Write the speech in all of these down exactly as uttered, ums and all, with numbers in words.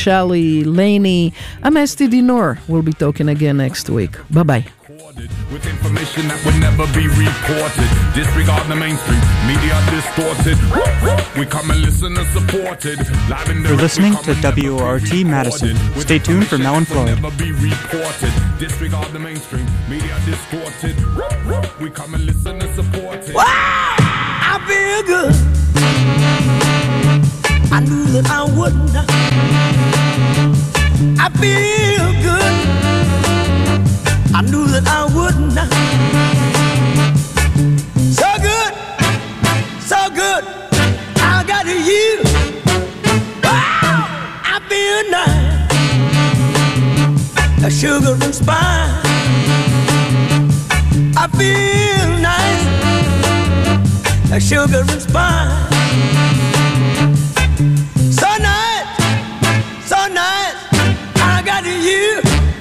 Chally, Laney. I'm S T D Noor. We'll be talking again next week. Bye-bye. With information that would never be reported. Disregard the mainstream, media distorted. We come and listen and support it. You're listening to W O R T Madison. Stay tuned for Mel and Floyd. Never be reported. Disregard the mainstream, media distorted. We come and listen and support it. Wow, I feel good. I knew that I wouldn't. I feel good. I knew that I wouldn't. So good, so good, I got you. Wow, I feel nice, a sugar and spice. I feel nice, a sugar and spice. So nice, so nice, I got you.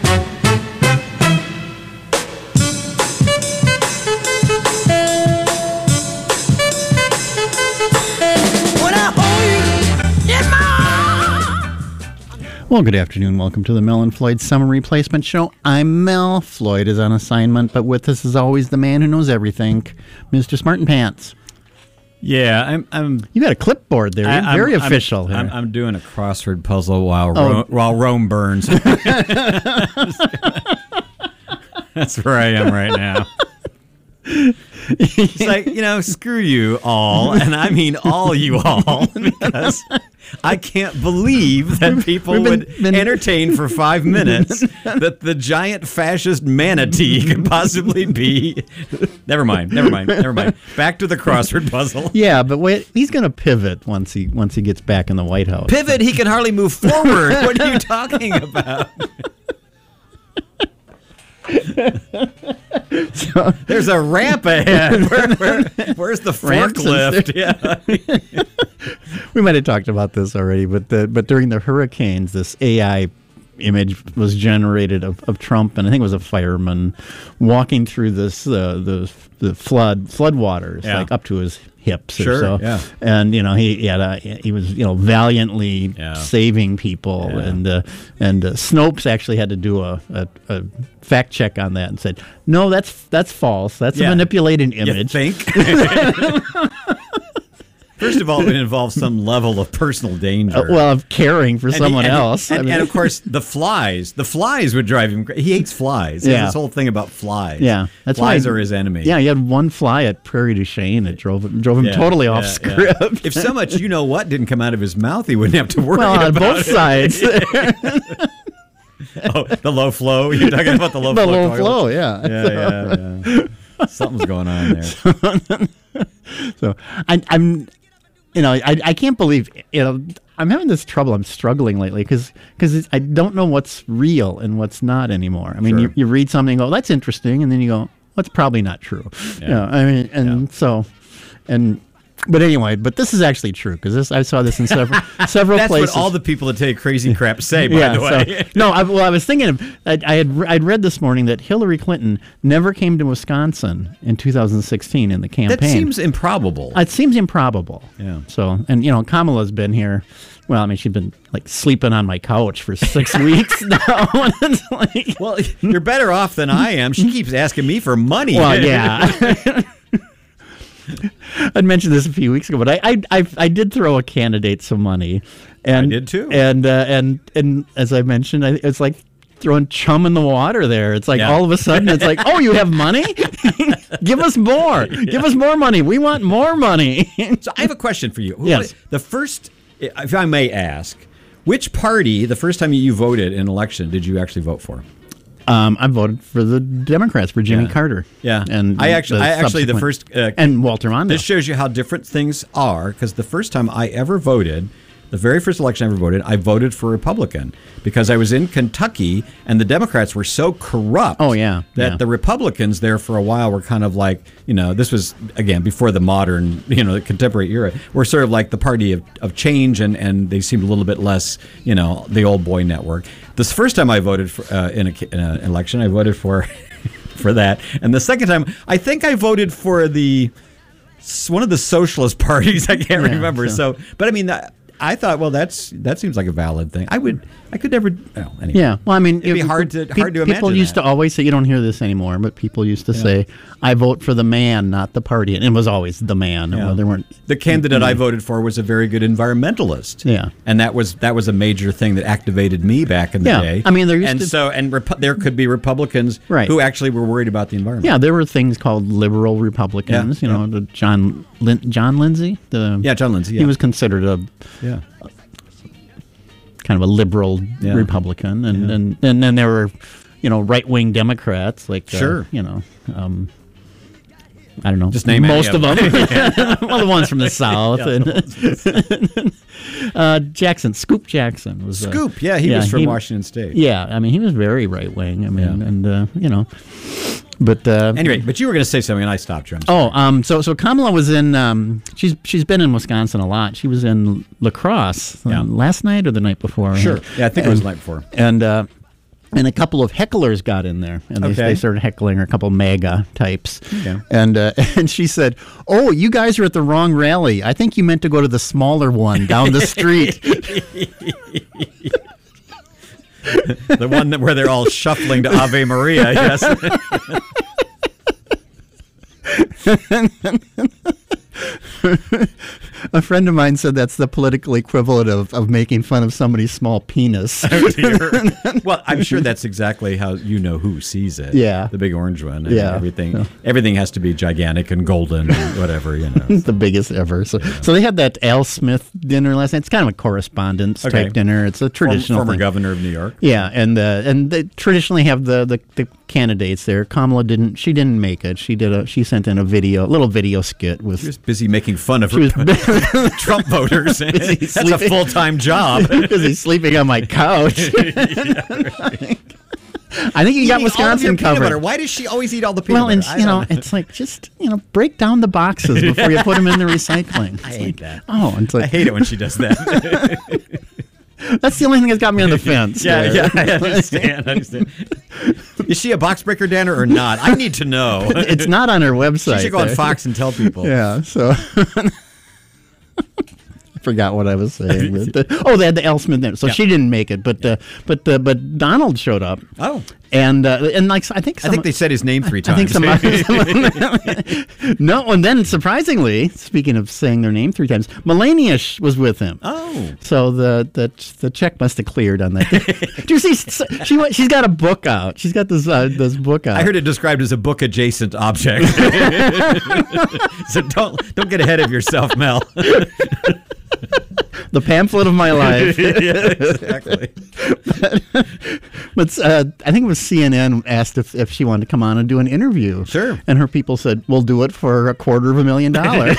Well, good afternoon. Welcome to the Mel and Floyd Summer Replacement Show. I'm Mel. Floyd is on assignment, but with us as always the man who knows everything, Mister Smartin' Pants. Yeah, I'm. I'm you got a clipboard there. You're I, very I'm, official. I'm, here. I'm, I'm doing a crossword puzzle while Oh. Ro- while Rome burns. That's where I am right now. It's like, you know, screw you all, and I mean all you all, because I can't believe that people We've been- would been- entertain for five minutes that the giant fascist manatee could possibly be. Never mind, never mind, never mind. Back to the crossword puzzle. Yeah, but wait, he's going to pivot once he once he gets back in the White House. Pivot, he can hardly move forward. What are you talking about? So, There's a ramp ahead. Where, where, where's the Ramps and forklift? Yeah. we might have talked about this already, but the, but during the hurricanes, this A I image was generated of, of Trump, and I think it was a fireman walking through this uh, the the flood flood waters, Yeah. like up to his hips or Sure, so. yeah. And you know he, he had a, he was you know valiantly Yeah. saving people, Yeah. and uh, and uh, Snopes actually had to do a, a, a fact check on that and said, no, that's that's false. That's Yeah. a manipulated You image. think? First of all, it involves some level of personal danger. Uh, well, of caring for And he- someone and he- else. And, I mean- and of course, the flies. The flies would drive him crazy. He hates flies. He has Yeah. this whole thing about flies. Yeah, that's flies why- are his enemy. Yeah, he had one fly at Prairie du Chien that drove him drove him Yeah, totally off yeah, script. yeah. If so much you know what didn't come out of his mouth, he wouldn't have to worry well, on about both it. sides, Oh, the low flow. You're talking about the low the flow. low toilet? flow. Yeah, Yeah, yeah, yeah. Something's going on there. So I, I'm, you know, I, I can't believe, you know, I'm having this trouble. I'm struggling lately because because I don't know what's real and what's not anymore. I mean, Sure. you, you read something, and go, that's interesting, and then you go, what's probably not true. Yeah. You know, I mean, and Yeah. so, and. But anyway, but this is actually true because this I saw this in several several That's places. what all the people that take crazy crap say, by yeah, the way. So, no, I, well, I was thinking of, I, I had re- I'd read this morning that Hillary Clinton never came to Wisconsin in two thousand sixteen in the campaign. That seems improbable. It seems improbable. Yeah. So, and you know, Kamala's been here. Well, I mean, she's been like sleeping on my couch for six weeks now. It's like, Well, you're better off than I am. She keeps asking me for money. well, yeah. I'd mentioned this a few weeks ago, but I, I, I, I did throw a candidate some money, and I did too. And uh, and and as I mentioned, I, it's like throwing chum in the water. There, it's like Yeah. all of a sudden, it's like, oh, you have money? Give us more. Give us more money. We want more money. So I have a question for you. Who- Yes. The first, if I may ask, which party, the first time you voted in an election, did you actually vote for? Um, I voted for the Democrats for Jimmy Yeah. Carter. Yeah. and I actually, I actually, the subsequent- first, uh, and Walter Mondale. this shows you how different things are, because the first time I ever voted, the very first election I ever voted, I voted for Republican because I was in Kentucky and the Democrats were so corrupt. Oh, yeah, that yeah. the Republicans there for a while were kind of like, you know, this was, again, before the modern, you know, the contemporary era, were sort of like the party of, of change, and, and they seemed a little bit less, you know, the old boy network. This first time I voted for, uh, in, a, in an election, I voted for for that. And the second time, I think I voted for the one of the socialist parties. I can't Yeah, remember. so- So, but I mean, I, I thought, well, that's that seems like a valid thing. I would, I could never. Oh, anyway. Yeah, well, I mean, it'd be it- hard to pe- hard to imagine. People used that. to always say, you don't hear this anymore, but people used to say, "I vote for the man, not the party," and it was always the man. Yeah. Well, there weren't. The candidate I voted for was a very good environmentalist. Yeah. and that was that was a major thing that activated me back in the Yeah. day. I mean, there used and to- so and Repu- there could be Republicans Right. who actually were worried about the environment. Yeah, there were things called liberal Republicans. Yeah, You know, the John Lin- John Lindsay. The Yeah, John Lindsay, yeah. He was considered a yeah. kind of a liberal Yeah. Republican, and Yeah. and and then there were, you know, right wing Democrats like uh, Sure. you know. Um, I don't know. Just name any most of of them. them. Well, the ones from the South. and, uh, Jackson, Scoop Jackson was uh, Scoop, yeah, he was from Washington State. Yeah, I mean, he was very right wing. I mean, Yeah. and uh, you know, but uh, Anyway, but you were going to say something, and I stopped you. I'm Oh, um, so so Kamala was in. Um, she's she's been in Wisconsin a lot. She was in La Crosse uh, Yeah. last night or the night before. Sure. Yeah, I think it was And- the night before. And uh, and a couple of hecklers got in there, and they, Okay. they started heckling her. A couple of MAGA types. Okay. And uh, and she said, "Oh, you guys are at the wrong rally. I think you meant to go to the smaller one down the street." The one that, where they're all shuffling to Ave Maria. Yes. A friend of mine said that's the political equivalent of, of making fun of somebody's small penis. Well, I'm sure that's exactly how you know who sees it. Yeah. The big orange one. And Yeah. Everything Yeah. everything has to be gigantic and golden and whatever, you know. It's the biggest ever. So, so they had that Al Smith dinner last night. It's kind of a correspondence Okay. type dinner. It's a traditional Former thing. governor of New York. Yeah, and uh, and they traditionally have the, the, the candidates there. Kamala didn't. She didn't make it. She did a. She sent in a video, a little video skit with. Just busy making fun of She was Trump voters. Busy That's a sleeping. full-time job. busy sleeping on my couch. I think you got Eating all of your Wisconsin peanut butter. covered. Why does she always eat all the peanut Well, and butter? I you know, don't it's like just you know, break down the boxes before you put them in the recycling. It's I hate like, that. Oh, it's like I hate it when she does that. that's the only thing that's got me on the fence. yeah, there. yeah, I understand. I understand. Is she a box breaker, Danner, or not? I need to know. It's not on her She website. should go on there. Fox and tell people. Yeah, so I forgot what I was saying. But the- oh, they had the Al Smith there, so Yeah. she didn't make it. But uh, but uh, but Donald showed up. Oh. And uh, and like I think I some, think they said his name three I think times. some, no, and then surprisingly, speaking of saying their name three times, Melania sh- was with him. Oh. So the the the check must have cleared on that. Do you see? She went- she's got a book out. She's got this uh, this book out. I heard it described as a book adjacent object. So don't don't get ahead of yourself, Mel. The pamphlet of my life. Yeah, exactly. But uh, I think it was C N N asked if, if she wanted to come on and do an interview. Sure. And her people said, "We'll do it for a quarter of a million dollars."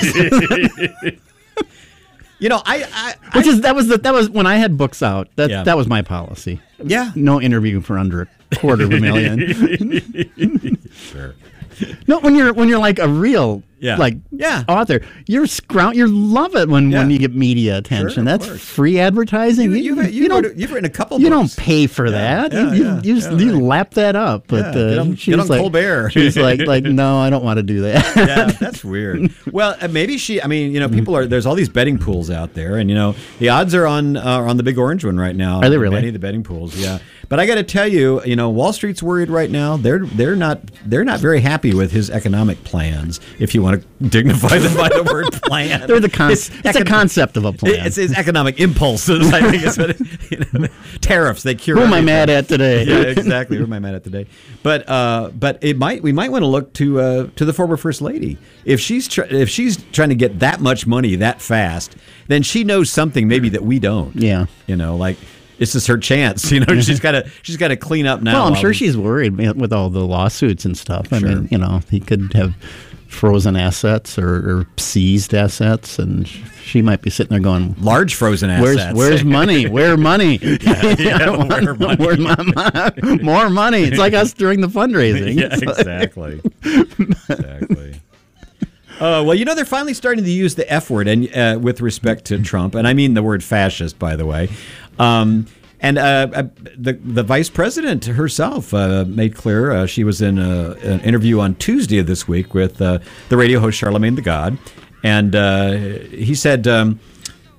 You know, I, I, Which is that was the, that was when I had books out. That Yeah. that was my policy. Yeah. No interview for under a quarter of a million. Sure. No, when you're when you're like a real Yeah. like Yeah. author, you're scroun you love it when, when Yeah. you get media attention. of That's course. free advertising. You, You, you've, you you've, don't wrote, you've written a couple you books. don't pay for that. yeah, you you, yeah, you, just, yeah, you right. lap that up. But Yeah, uh, get on- she get was on like, Colbert. She was like, like, no, I don't want to do that. Yeah, that's weird. Well, uh, maybe she. I mean, you know, people are. There's all these betting pools out there, and you know, the odds are on uh, are on the big orange one right now. Are they really? Many of the betting pools, yeah. But I got to tell you, you know, Wall Street's worried right now. They're they're not they're not very happy with his economic plans. If you want to dignify them by the word plan, They're the con- it's, it's a econ- concept of a plan. It's his economic impulses. I think it's what it, you know, tariffs. They cure. Who am I everything. mad at today? Yeah, exactly. Who am I mad at today? But uh, but it might we might want to look to uh, to the former first lady. If she's tr- if she's trying to get that much money that fast, then she knows something maybe that we don't. Yeah. You know, like this is her chance. You know, she's got to she's got to clean up now. Well, I'm while sure we- she's worried with all the lawsuits and stuff. I Sure. mean, you know, he could have frozen assets or, or seized assets, and sh- she might be sitting there going, large frozen "Where's assets. where's money? Where money? yeah, I don't where want- money? where's my, my- more money?" It's like us during the fundraising. Yeah, It's like- exactly. Exactly. Uh, well, you know, they're finally starting to use the F word, and uh, with respect to Trump, and I mean the word fascist, by the way. Um, and uh, uh, the the vice president herself uh, made clear uh, she was in a, an interview on Tuesday of this week with uh, the radio host Charlemagne the God, and uh, he said. Um,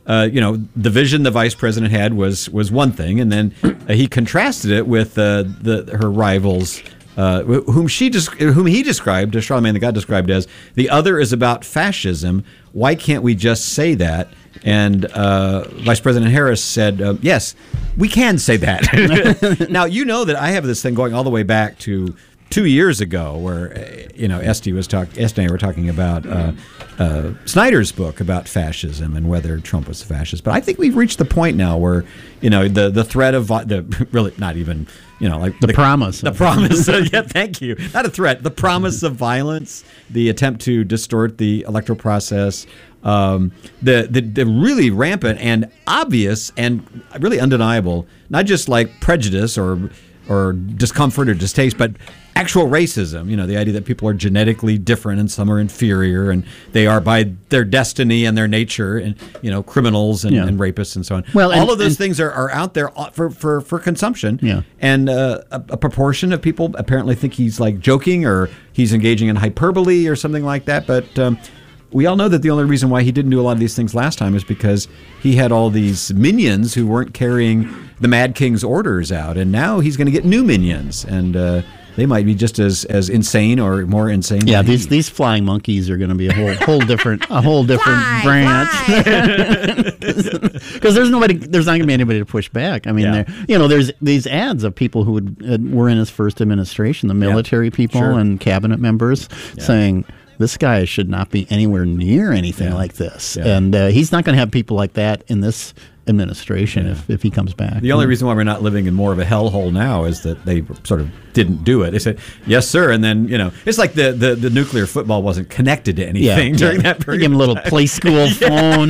uh, you know, the vision the vice president had was was one thing, and then uh, he contrasted it with uh, the her rivals. Uh, whom she des- whom he described, as Charlemagne the God described as, the other is about fascism. Why can't we just say that? And uh, Vice President Harris said, uh, yes, we can say that. Now, you know that I have this thing going all the way back to two years ago where, uh, you know, Esty was talking, Esty and I were talking about uh, uh, Snyder's book about fascism and whether Trump was a fascist. But I think we've reached the point now where, you know, the, the threat of, vi- the really not even, you know, like The, promise. the promise. Uh, yeah, thank you. Not a threat. The promise of violence, the attempt to distort the electoral process, um, the, the the really rampant and obvious and really undeniable, not just like prejudice or or discomfort or distaste, but actual racism. You know, the idea that people are genetically different and some are inferior and they are by their destiny and their nature, and you know, criminals and, Yeah. and rapists and so on. Well, all and- of those and- things are, are out there for for, for consumption. Yeah. And uh, a, a proportion of people apparently think he's like joking or he's engaging in hyperbole or something like that. But um, we all know that the only reason why he didn't do a lot of these things last time is because he had all these minions who weren't carrying the Mad King's orders out. And now he's going to get new minions. And uh, they might be just as, as insane or more insane. Yeah, than these he. these flying monkeys are going to be a whole whole different a whole different Fly, branch because there's nobody there's not going to be anybody to push back. I mean, Yeah. there you know there's these ads of people who would, uh, were in his first administration, the military people Sure. and cabinet members saying, this guy should not be anywhere near anything Yeah. like this, Yeah. and uh, he's not going to have people like that in this administration if, if he comes back. The only reason why we're not living in more of a hellhole now is that they sort of didn't do it. They said, yes, sir. And then, you know, it's like the, the, the nuclear football wasn't connected to anything yeah, during yeah. that period. Give him a little play school phone.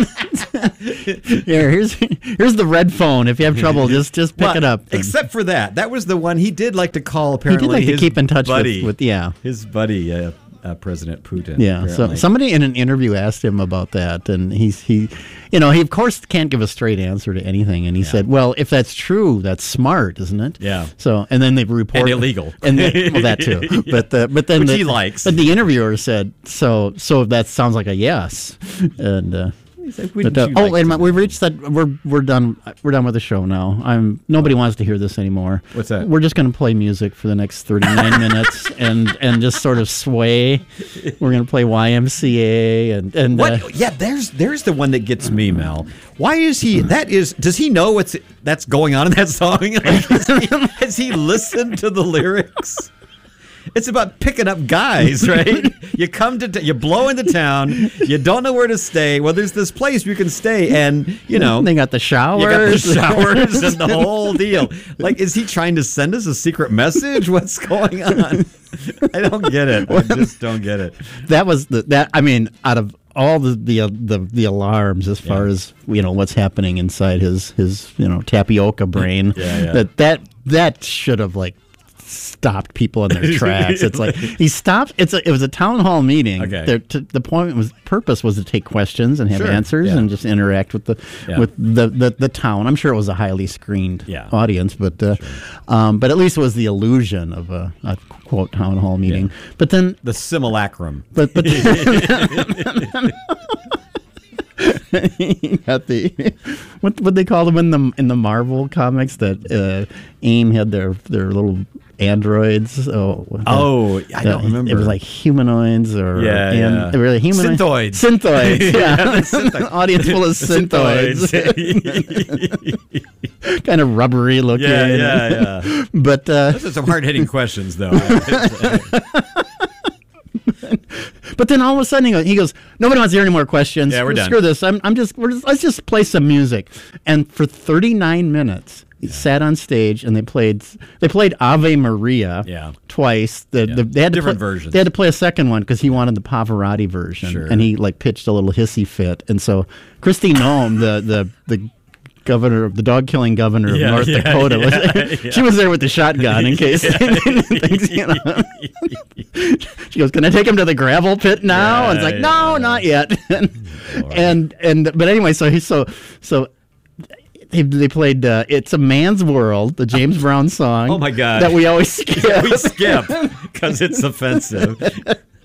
Here, here's here's the red phone. If you have trouble, just just pick Well, it up. Except for that. That was the one he did like to call, he apparently, did like to his keep in touch buddy, with, with yeah. his buddy, uh, uh, President Putin. Yeah, so apparently. somebody in an interview asked him about that, and he's he, you know, he of course can't give a straight answer to anything, and he said, "Well, if that's true, that's smart, isn't it?" Yeah. So, and then they report And illegal. and then, well, that too. But uh, but then Which the, he likes. But the interviewer said, "So so that sounds like a yes," and. Uh, He's like, But, wouldn't uh, you oh, like wait a to minute. We've reached that. We're we're done. We're done with the show now. I'm. Nobody wants to hear this anymore. What's that? We're just going to play music for the next thirty-nine minutes and and just sort of sway. We're going to play Y M C A and and What? uh, Yeah, there's there's the one that gets me, Mel. Why is he? That is. Does he know what's that's going on in that song? Like, has, he, has he listened to the lyrics? It's about picking up guys, right? You come to, t- you blow into town, you don't know where to stay. Well, there's this place you can stay, and you know they got the showers. you got the showers and the whole deal. Like, is he trying to send us a secret message? What's going on? I don't get it. I just don't get it. That was the that. I mean, out of all the the uh, the, the alarms as far Yeah. as you know what's happening inside his his you know tapioca brain. Yeah, yeah. That that that should have like stopped people in their tracks. It's like he stopped. It's a, it was a town hall meeting. Okay. There, to, the point was purpose was to take questions and have Sure, answers yeah. and just interact with the Yeah. with the, the the town. I'm sure it was a highly screened Yeah. audience, but uh, um, but at least it was the illusion of a, a quote town hall meeting. Yeah. But then The simulacrum. but but got the what what they call them in the in the Marvel comics that uh, AIM had their their little androids. Oh, Oh, I don't uh, remember. It was like humanoids or Yeah, and yeah. they were like humanoids. Synthoids. Synthoids. Yeah, synthoids. audience full of synthoids. Kind of rubbery looking. yeah, yeah, yeah. But uh, Those are some hard hitting questions, though. But then all of a sudden he goes, he goes nobody wants to hear any more questions. Yeah, we're done. Screw this. I'm, I'm just, we're just, let's just play some music. And for thirty-nine minutes, he sat on stage and they played, they played Ave Maria Yeah. twice. The, Yeah. the, they had to Different play, versions. They had to play a second one because he wanted the Pavarotti version. Sure. And he like pitched a little hissy fit. And so Christy Nome, the, the, the, governor of the dog killing governor of Yeah, North yeah, Dakota was, yeah, she was there with the shotgun in case things, you know. She goes, "Can I take him to the gravel pit now?" Yeah, and it's like, yeah. "No, not yet." and and but anyway, so he so so they, they played uh, "It's a Man's World," the James Brown song. Oh, my God. that we always skip. We skip because it's offensive.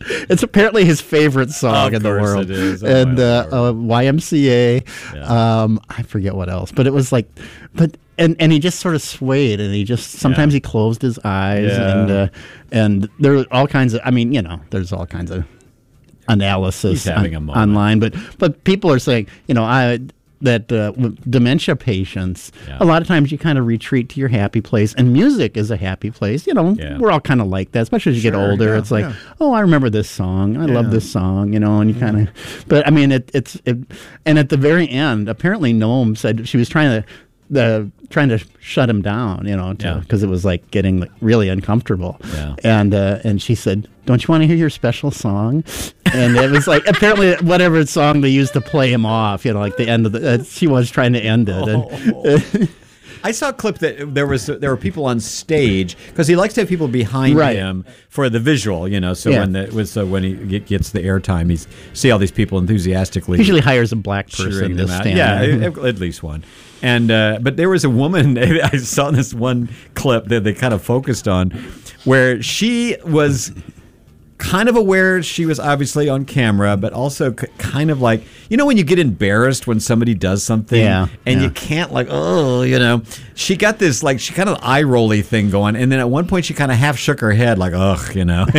It's apparently his favorite song Of in the course world. it is. Oh, and my uh, Lord. uh, Y M C A, Yeah. um, I forget what else, but it was like, but and and he just sort of swayed, and he just sometimes Yeah. he closed his eyes, Yeah. and uh, and there were all kinds of. I mean, you know, there's all kinds of analysis He's having on- a moment. online, but but people are saying, you know, I. That uh, with dementia patients, Yeah. a lot of times you kind of retreat to your happy place, and music is a happy place. You know, Yeah. we're all kind of like that, especially as you get Sure, older. yeah, it's like, yeah. oh, I remember this song. I love Yeah. this song, you know, and you kind of, but I mean, it, it's, it, and at the very end, apparently Noam said she was trying to, the trying to shut him down, you know, Yeah. because it was like getting like, really uncomfortable. Yeah. And uh, and she said, "Don't you want to hear your special song?" And it was like apparently whatever song they used to play him off, you know, like the end of the. Uh, she was trying to end it. And, I saw a clip that there was there were people on stage because he likes to have people behind Right. him for the visual, you know. So Yeah. when the was so when he get, gets the airtime, he's see all these people enthusiastically usually hires a black person cheering to them out. stand Yeah, there. at, at least one. And uh, but there was a woman I saw in this one clip that they kind of focused on, where she was kind of aware she was obviously on camera, but also c- kind of like, you know, when you get embarrassed when somebody does something, Yeah, and yeah. you can't like, oh, you know, she got this like she kind of eye rolly thing going, and then at one point she kind of half shook her head like, ugh, you know.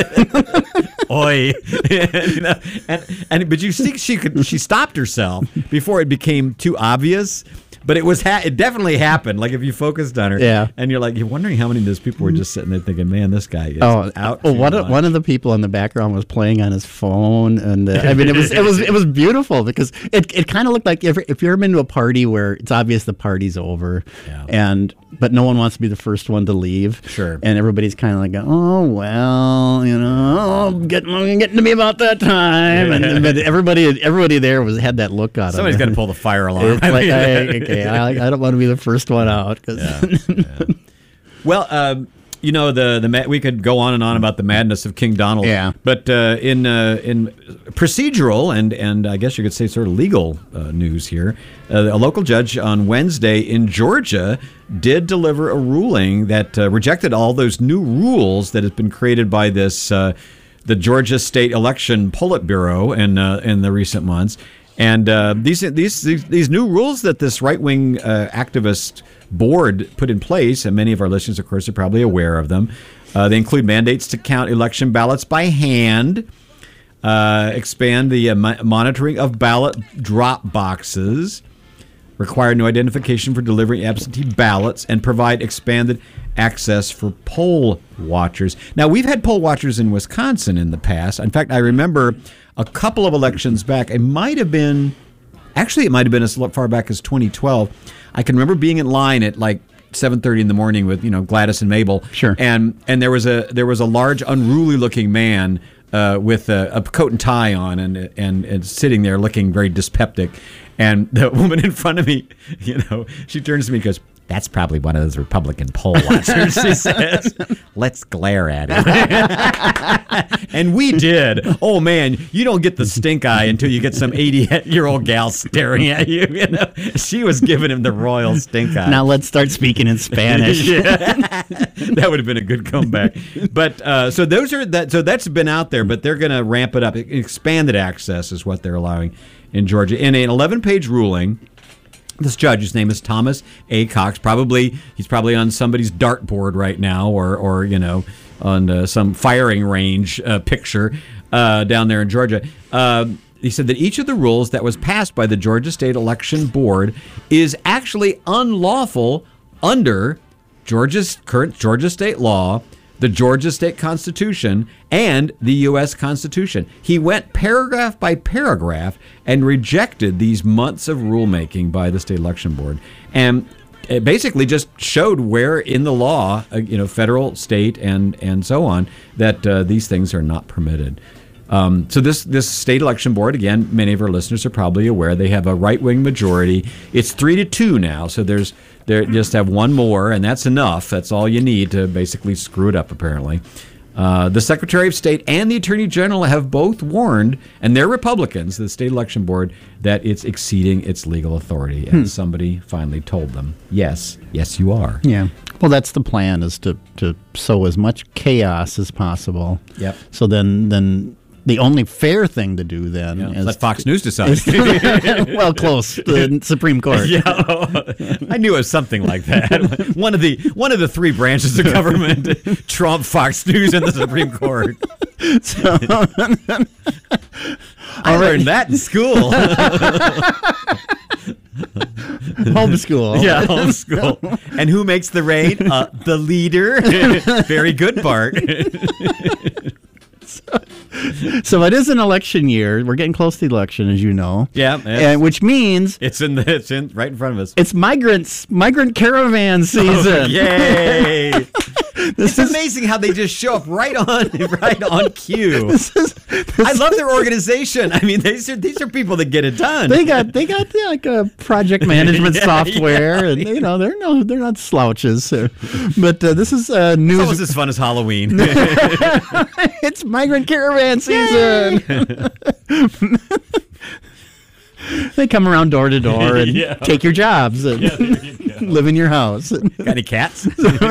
Oi, you know, and and but you think she could she stopped herself before it became too obvious, but it was ha- it definitely happened. Like if you focused on her, Yeah. and you're like you're wondering how many of those people were just sitting there thinking, man, this guy is Oh, out. oh too one of, much." one of the people in the background was playing on his phone, and uh, I mean, it was it was it was beautiful because it it kind of looked like if if you're ever been to a party where it's obvious the party's over, Yeah. and but no one wants to be the first one to leave, Sure. and everybody's kind of like, oh well, you know, oh, getting getting to me about that time, and but everybody everybody there was had that look on Somebody's got them. to pull the fire alarm. It's like, hey, okay, I, I don't want to be the first one out. 'Cause Well, um, you know the the ma- we could go on and on about the madness of King Donald. Yeah. But uh, in uh, in procedural and and I guess you could say sort of legal uh, news here, uh, a local judge on Wednesday in Georgia did deliver a ruling that uh, rejected all those new rules that have been created by this uh, the Georgia State Election Politburo in uh, in the recent months. And uh, these, these these these new rules that this right wing uh, activist board put in place, and many of our listeners, of course, are probably aware of them. Uh, they include mandates to count election ballots by hand, uh, expand the uh, mo- monitoring of ballot drop boxes, require no identification for delivering absentee ballots, and provide expanded access for poll watchers. Now, we've had poll watchers in Wisconsin in the past. In fact, I remember a couple of elections back. It might have been, actually, it might have been as far back as twenty twelve. I can remember being in line at like seven thirty in the morning with, you know, Gladys and Mabel. Sure. And and there was a there was a large, unruly looking man uh, with a, a coat and tie on, and, and and sitting there looking very dyspeptic. And the woman in front of me, you know, she turns to me and goes, "That's probably one of those Republican poll watchers," she says. "Let's glare at him." And we did. Oh, man, you don't get the stink eye until you get some eighty-year-old gal staring at you. You know, she was giving him the royal stink eye. now let's start speaking in Spanish. That would have been a good comeback. But uh, so those are that. So that's been out there, but they're going to ramp it up. Expanded access is what they're allowing in Georgia in an eleven-page ruling. This judge, his name is Thomas A. Cox. Probably he's probably on somebody's dartboard right now, or or you know, on uh, some firing range uh, picture uh, down there in Georgia. Uh, he said that each of the rules that was passed by the Georgia State Election Board is actually unlawful under Georgia's current Georgia state law, the Georgia State Constitution, and the U S Constitution. He went paragraph by paragraph and rejected these months of rulemaking by the State Election Board, and it basically just showed where in the law, uh, you know, federal, state, and and so on, that uh, these things are not permitted. Um, so this this state election board, again, many of our listeners are probably aware, they have a right-wing majority. It's three to two now, so there's they just have one more, and that's enough. That's all you need to basically screw it up, apparently. Uh, the Secretary of State and the Attorney General have both warned, and they're Republicans, the State Election Board, that it's exceeding its legal authority. And hmm. somebody finally told them, yes, yes, you are. Yeah. Well, that's the plan, is to, to sow as much chaos as possible. Yep. So then then the only fair thing to do then yeah, is let Fox News decide. Well, close. The Supreme Court. Yeah, I knew it was something like that. One of the one of the three branches of government: Trump, Fox News, and the Supreme Court. So, I learned that in school. Homeschool. Yeah, homeschool. And who makes the raid? Uh, the leader. Very good, Bart. So, so it is an election year. We're getting close to the election, as you know. Yeah, and which means it's in the it's in right in front of us. It's migrants, migrant caravan season. Oh, yay! This it's is, amazing how they just show up right on right on cue. This is, this I love their organization. I mean, these are these are people that get it done. They got they got yeah, like a project management yeah, software, yeah, and yeah. you know they're no they're not slouches. So. But uh, this is uh, news. It's almost as fun as Halloween. It's migrant caravan season. They come around door to door and yeah. take your jobs and yeah, you live in your house. Got any cats?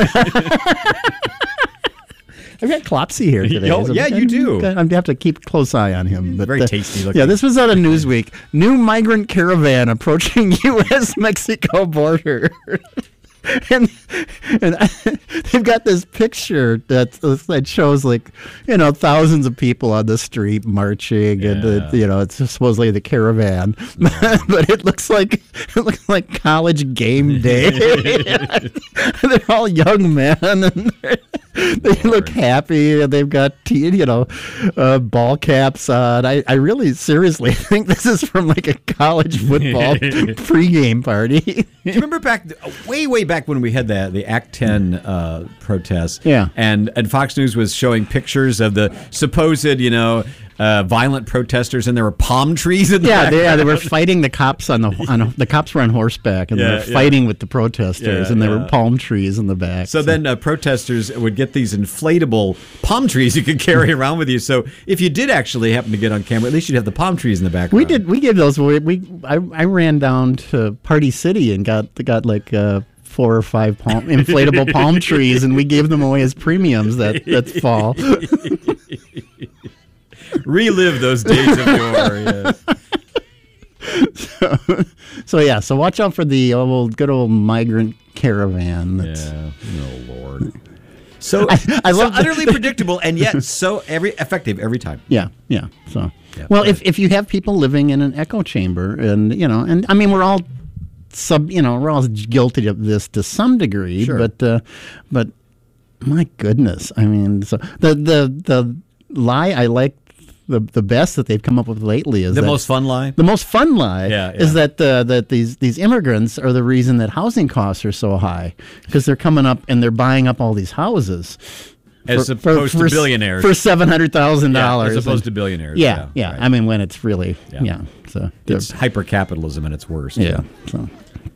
I've got Klopsy here today. Oh, yeah, you do. I have to keep a close eye on him. But, Very uh, tasty looking. Yeah, this was out of Newsweek. New migrant caravan approaching U S Mexico border. And and they've got this picture that that shows, like, you know, thousands of people on the street marching, yeah. and the, you know, it's supposedly the caravan, yeah. But it looks like it looks like college game day. They're all young men, and they look happy, and they've got, you know, uh, ball caps on. I, I really seriously think this is from like a college football pregame party. Do you remember back way way back? Back when we had the the Act ten uh, protests, yeah, and and Fox News was showing pictures of the supposed, you know, uh, violent protesters, and there were palm trees in the yeah, they, yeah, they were fighting the cops on the on a, the cops were on horseback, and yeah, they were fighting yeah. with the protesters, yeah, and there yeah. were palm trees in the back. So, so. then uh, protesters would get these inflatable palm trees you could carry around with you. So if you did actually happen to get on camera, at least you'd have the palm trees in the background. We did. We gave those. We, we I, I ran down to Party City and got got like. Uh, four or five palm, inflatable palm trees, and we gave them away as premiums that, that fall. Relive those days of yore, yes. So, so, yeah, so watch out for the old, good old migrant caravan. That's, yeah, oh, Lord. So, I, I love so utterly predictable, and yet so every effective every time. Yeah, yeah. So, yeah, well, if, if you have people living in an echo chamber, and, you know, and I mean, we're all Sub, you know, we're all guilty of this to some degree, sure. but, uh, but my goodness, I mean, so the the the lie I like the the best that they've come up with lately is the that, most fun lie. The most fun lie yeah, yeah. is that uh, that these these immigrants are the reason that housing costs are so high, because they're coming up and they're buying up all these houses. As for, opposed for, to billionaires. For seven hundred thousand dollars. Yeah, as opposed and, to billionaires. Yeah, yeah. yeah. Right. I mean, when it's really, yeah. yeah so it's hyper-capitalism at its worst. Yeah. So.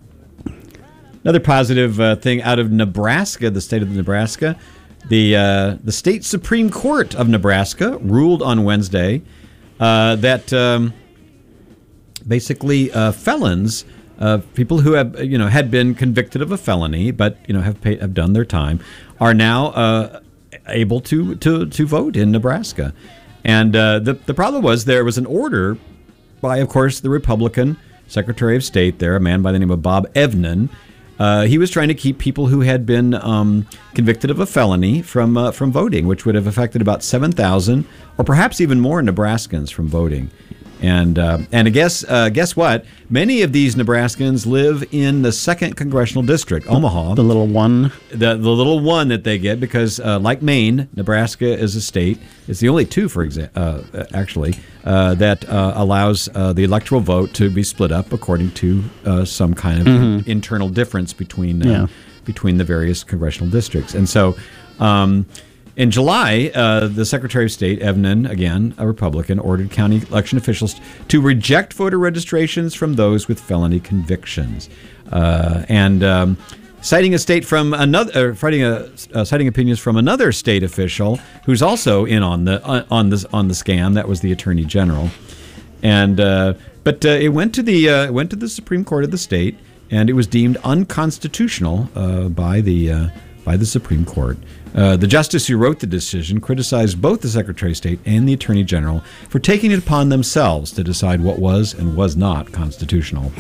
Another positive uh, thing out of Nebraska, the state of Nebraska, the uh, the state Supreme Court of Nebraska ruled on Wednesday uh, that um, basically uh, felons, uh, people who have you know had been convicted of a felony but you know have paid, have done their time, are now uh, able to, to to vote in Nebraska. And uh, the the problem was there was an order by, of course, the Republican Secretary of State there, a man by the name of Bob Evnen. Uh, he was trying to keep people who had been um, convicted of a felony from uh, from voting, which would have affected about seven thousand or perhaps even more Nebraskans from voting. And uh, and I guess uh, guess what? Many of these Nebraskans live in the second congressional district, Omaha. The little one. The the little one that they get because, uh, like Maine, Nebraska is a state. It's the only two, for example, uh, actually, uh, that uh, allows uh, the electoral vote to be split up according to uh, some kind of mm-hmm. internal difference between uh, yeah. between the various congressional districts. And so. Um, In July, uh, the Secretary of State, Evnen, again, a Republican, ordered county election officials to reject voter registrations from those with felony convictions. Uh, and um, citing a state from another, uh, citing, a, uh, citing opinions from another state official who's also in on the uh, on this on the scam. That was the Attorney General, and uh, but uh, it went to the uh, it went to the Supreme Court of the state, and it was deemed unconstitutional uh, by the uh, by the Supreme Court. Uh, the justice who wrote the decision criticized both the Secretary of State and the Attorney General for taking it upon themselves to decide what was and was not constitutional.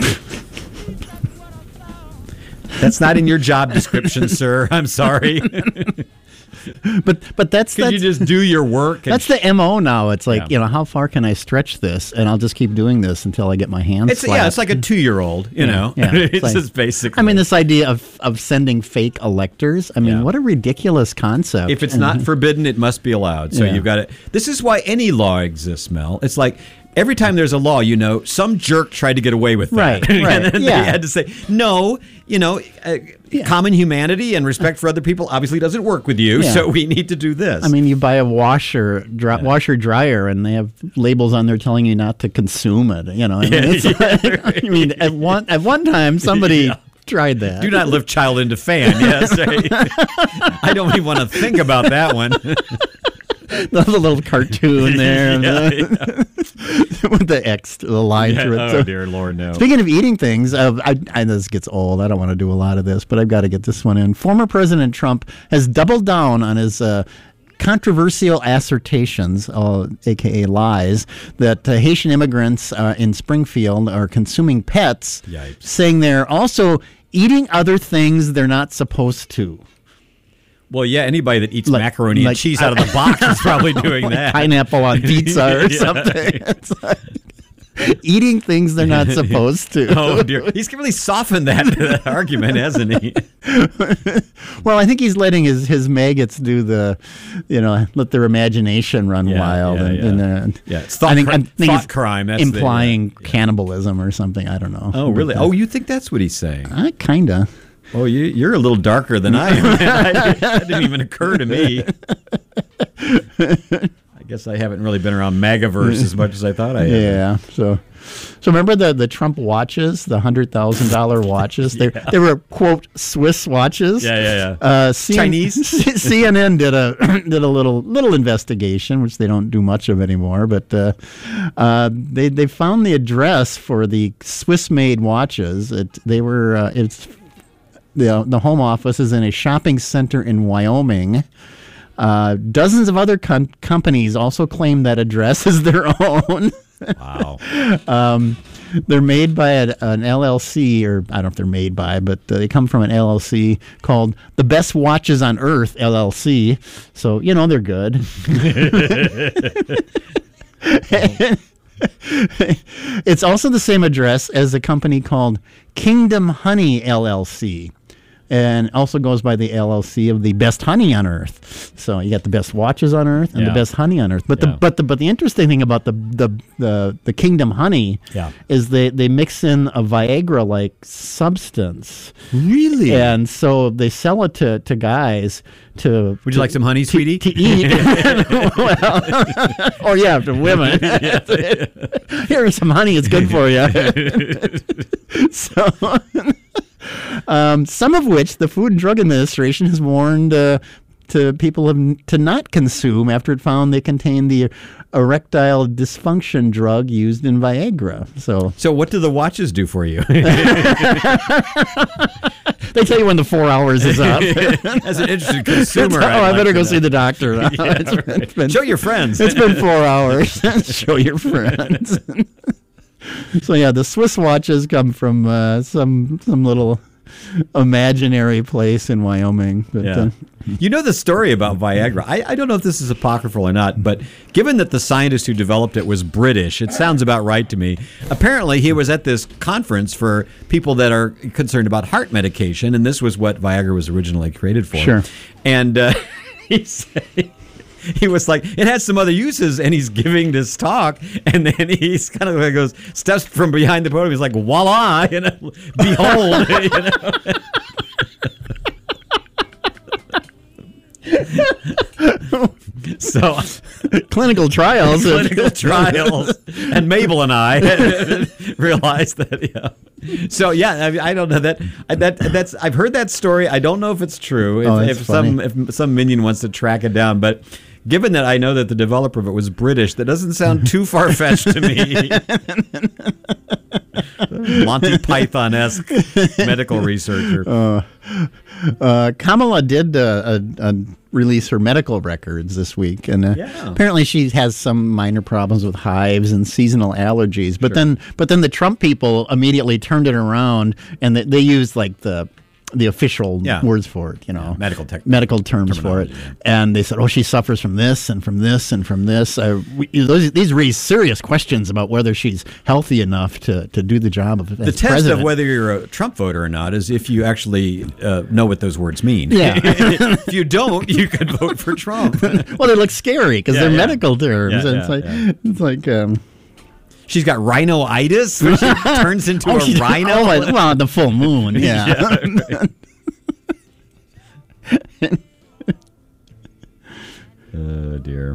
That's not in your job description, sir. I'm sorry. But but that's Could that's, you just do your work? And that's the M O now. It's like, Yeah. you know, how far can I stretch this? And I'll just keep doing this until I get my hands It's, slapped. yeah, it's like a two-year-old, you know. Yeah, it's it's like- just basically. I mean, this idea of, of sending fake electors. I mean, Yeah. what a ridiculous concept. if it's And- not forbidden, it must be allowed. So Yeah. you've got to. This is why any law exists, Mel. It's like every time there's a law, you know, some jerk tried to get away with that. Right, right, and then yeah. they had to say, no, you know, uh, common humanity and respect for other people obviously doesn't work with you, Yeah. so we need to do this. I mean, you buy a washer, dry, washer dryer, and they have labels on there telling you not to consume it. You know, I mean, it's like, I mean, at one at one time somebody Yeah. tried that. do not lift child into fan. Yes. I don't even want to think about that one. the little cartoon there Yeah, with the X, the line through it. Oh, So- dear Lord, no. Speaking of eating things, uh, I, I, this gets old. I don't want to do a lot of this, but I've got to get this one in. Former President Trump has doubled down on his uh, controversial assertions, uh, a k a lies, that uh, Haitian immigrants uh, in Springfield are consuming pets, Yipes. saying they're also eating other things they're not supposed to. Well, yeah, anybody that eats Like- macaroni like- and cheese out of the box is probably doing that. Pineapple on pizza or Yeah. something. It's like eating things they're not supposed to. Oh, dear. He's really softened that, that argument, hasn't he? Well, I think he's letting his, his maggots do the, you know, let their imagination run Yeah, wild. yeah, and, yeah. and, uh, Yeah, it's thought I think, cri- I think thought he's crime, that's the- implying yeah. cannibalism or something. I don't know. Oh, really? But, uh, Oh, you think that's what he's saying? I kinda. Oh, you, you're a little darker than I am. I, that didn't even occur to me. I guess I haven't really been around MAGAverse as much as I thought I had. Yeah. So, so remember the the Trump watches, the hundred thousand dollar watches. They they were quote Swiss watches. Yeah, yeah, yeah. Uh, C- Chinese? C N N did a did a little little investigation, which they don't do much of anymore. But uh, uh, they they found the address for the Swiss made watches. It they were uh, it's the the home office is in a shopping center in Wyoming. Uh, dozens of other com- companies also claim that address as their own. Wow. Um, they're made by a, an L L C, or I don't know if they're made by, but uh, they come from an L L C called the Best Watches on Earth L L C. So, you know, they're good. It's also the same address as a company called Kingdom Honey L L C. And also goes by the L L C of the best honey on Earth. So you got the best watches on Earth and Yeah. the best honey on Earth. But Yeah. the but the but the interesting thing about the the the, the Kingdom Honey Yeah. is they, they mix in a Viagra like substance. Really? And so they sell it to, to guys to Would you like some honey, to, sweetie? to eat. Well, or yeah, to women. Here's some honey, it's good for you. So Um, some of which the Food and Drug Administration has warned uh, to people of, to not consume after it found they contain the erectile dysfunction drug used in Viagra. So So what do the watches do for you? they tell you when the four hours is up. As an interested consumer, oh, I'd I like better to go know. see the doctor. now. Yeah, It's been- right. it's been- Show your friends. It's been four hours. Show your friends. So yeah, the Swiss watches come from uh, some some little imaginary place in Wyoming. But, Yeah. uh, You know the story about Viagra. I, I don't know if this is apocryphal or not, but given that the scientist who developed it was British, it sounds about right to me. Apparently, he was at this conference for people that are concerned about heart medication, and this was what Viagra was originally created for. Sure. And uh, he said, he was like, it has some other uses, and he's giving this talk, and then he's kind of like goes, steps from behind the podium. He's like, voila, you know, behold, you know. So clinical trials. clinical trials, and Mabel and I realized that, yeah. So yeah, I, mean, I don't know that that that's I've heard that story. I don't know if it's true. If, Oh, that's if some funny. if some minion wants to track it down, but given that I know that the developer of it was British, that doesn't sound too far fetched to me. Monty Python-esque medical researcher. Uh, uh, Kamala did uh, uh, uh, release her medical records this week, and uh, Yeah. apparently she has some minor problems with hives and seasonal allergies. But then, but then the Trump people immediately turned it around, and they, they used like the the official Yeah. words for it, you know, medical tech- medical terms for it, terminology, yeah. and they said, "Oh, she suffers from this and from this and from this." Uh, we, those, these raise serious questions about whether she's healthy enough to, to do the job of The as test president. of whether you're a Trump voter or not is if you actually uh, know what those words mean. Yeah. If you don't, you could vote for Trump. Well, they look scary because Yeah, they're yeah. medical terms. Yeah, and it's yeah, like yeah. it's like um, She's got rhinoitis, which turns into oh, a she- rhino. oh, my- well, the full moon. Yeah. Yeah, right. Oh dear.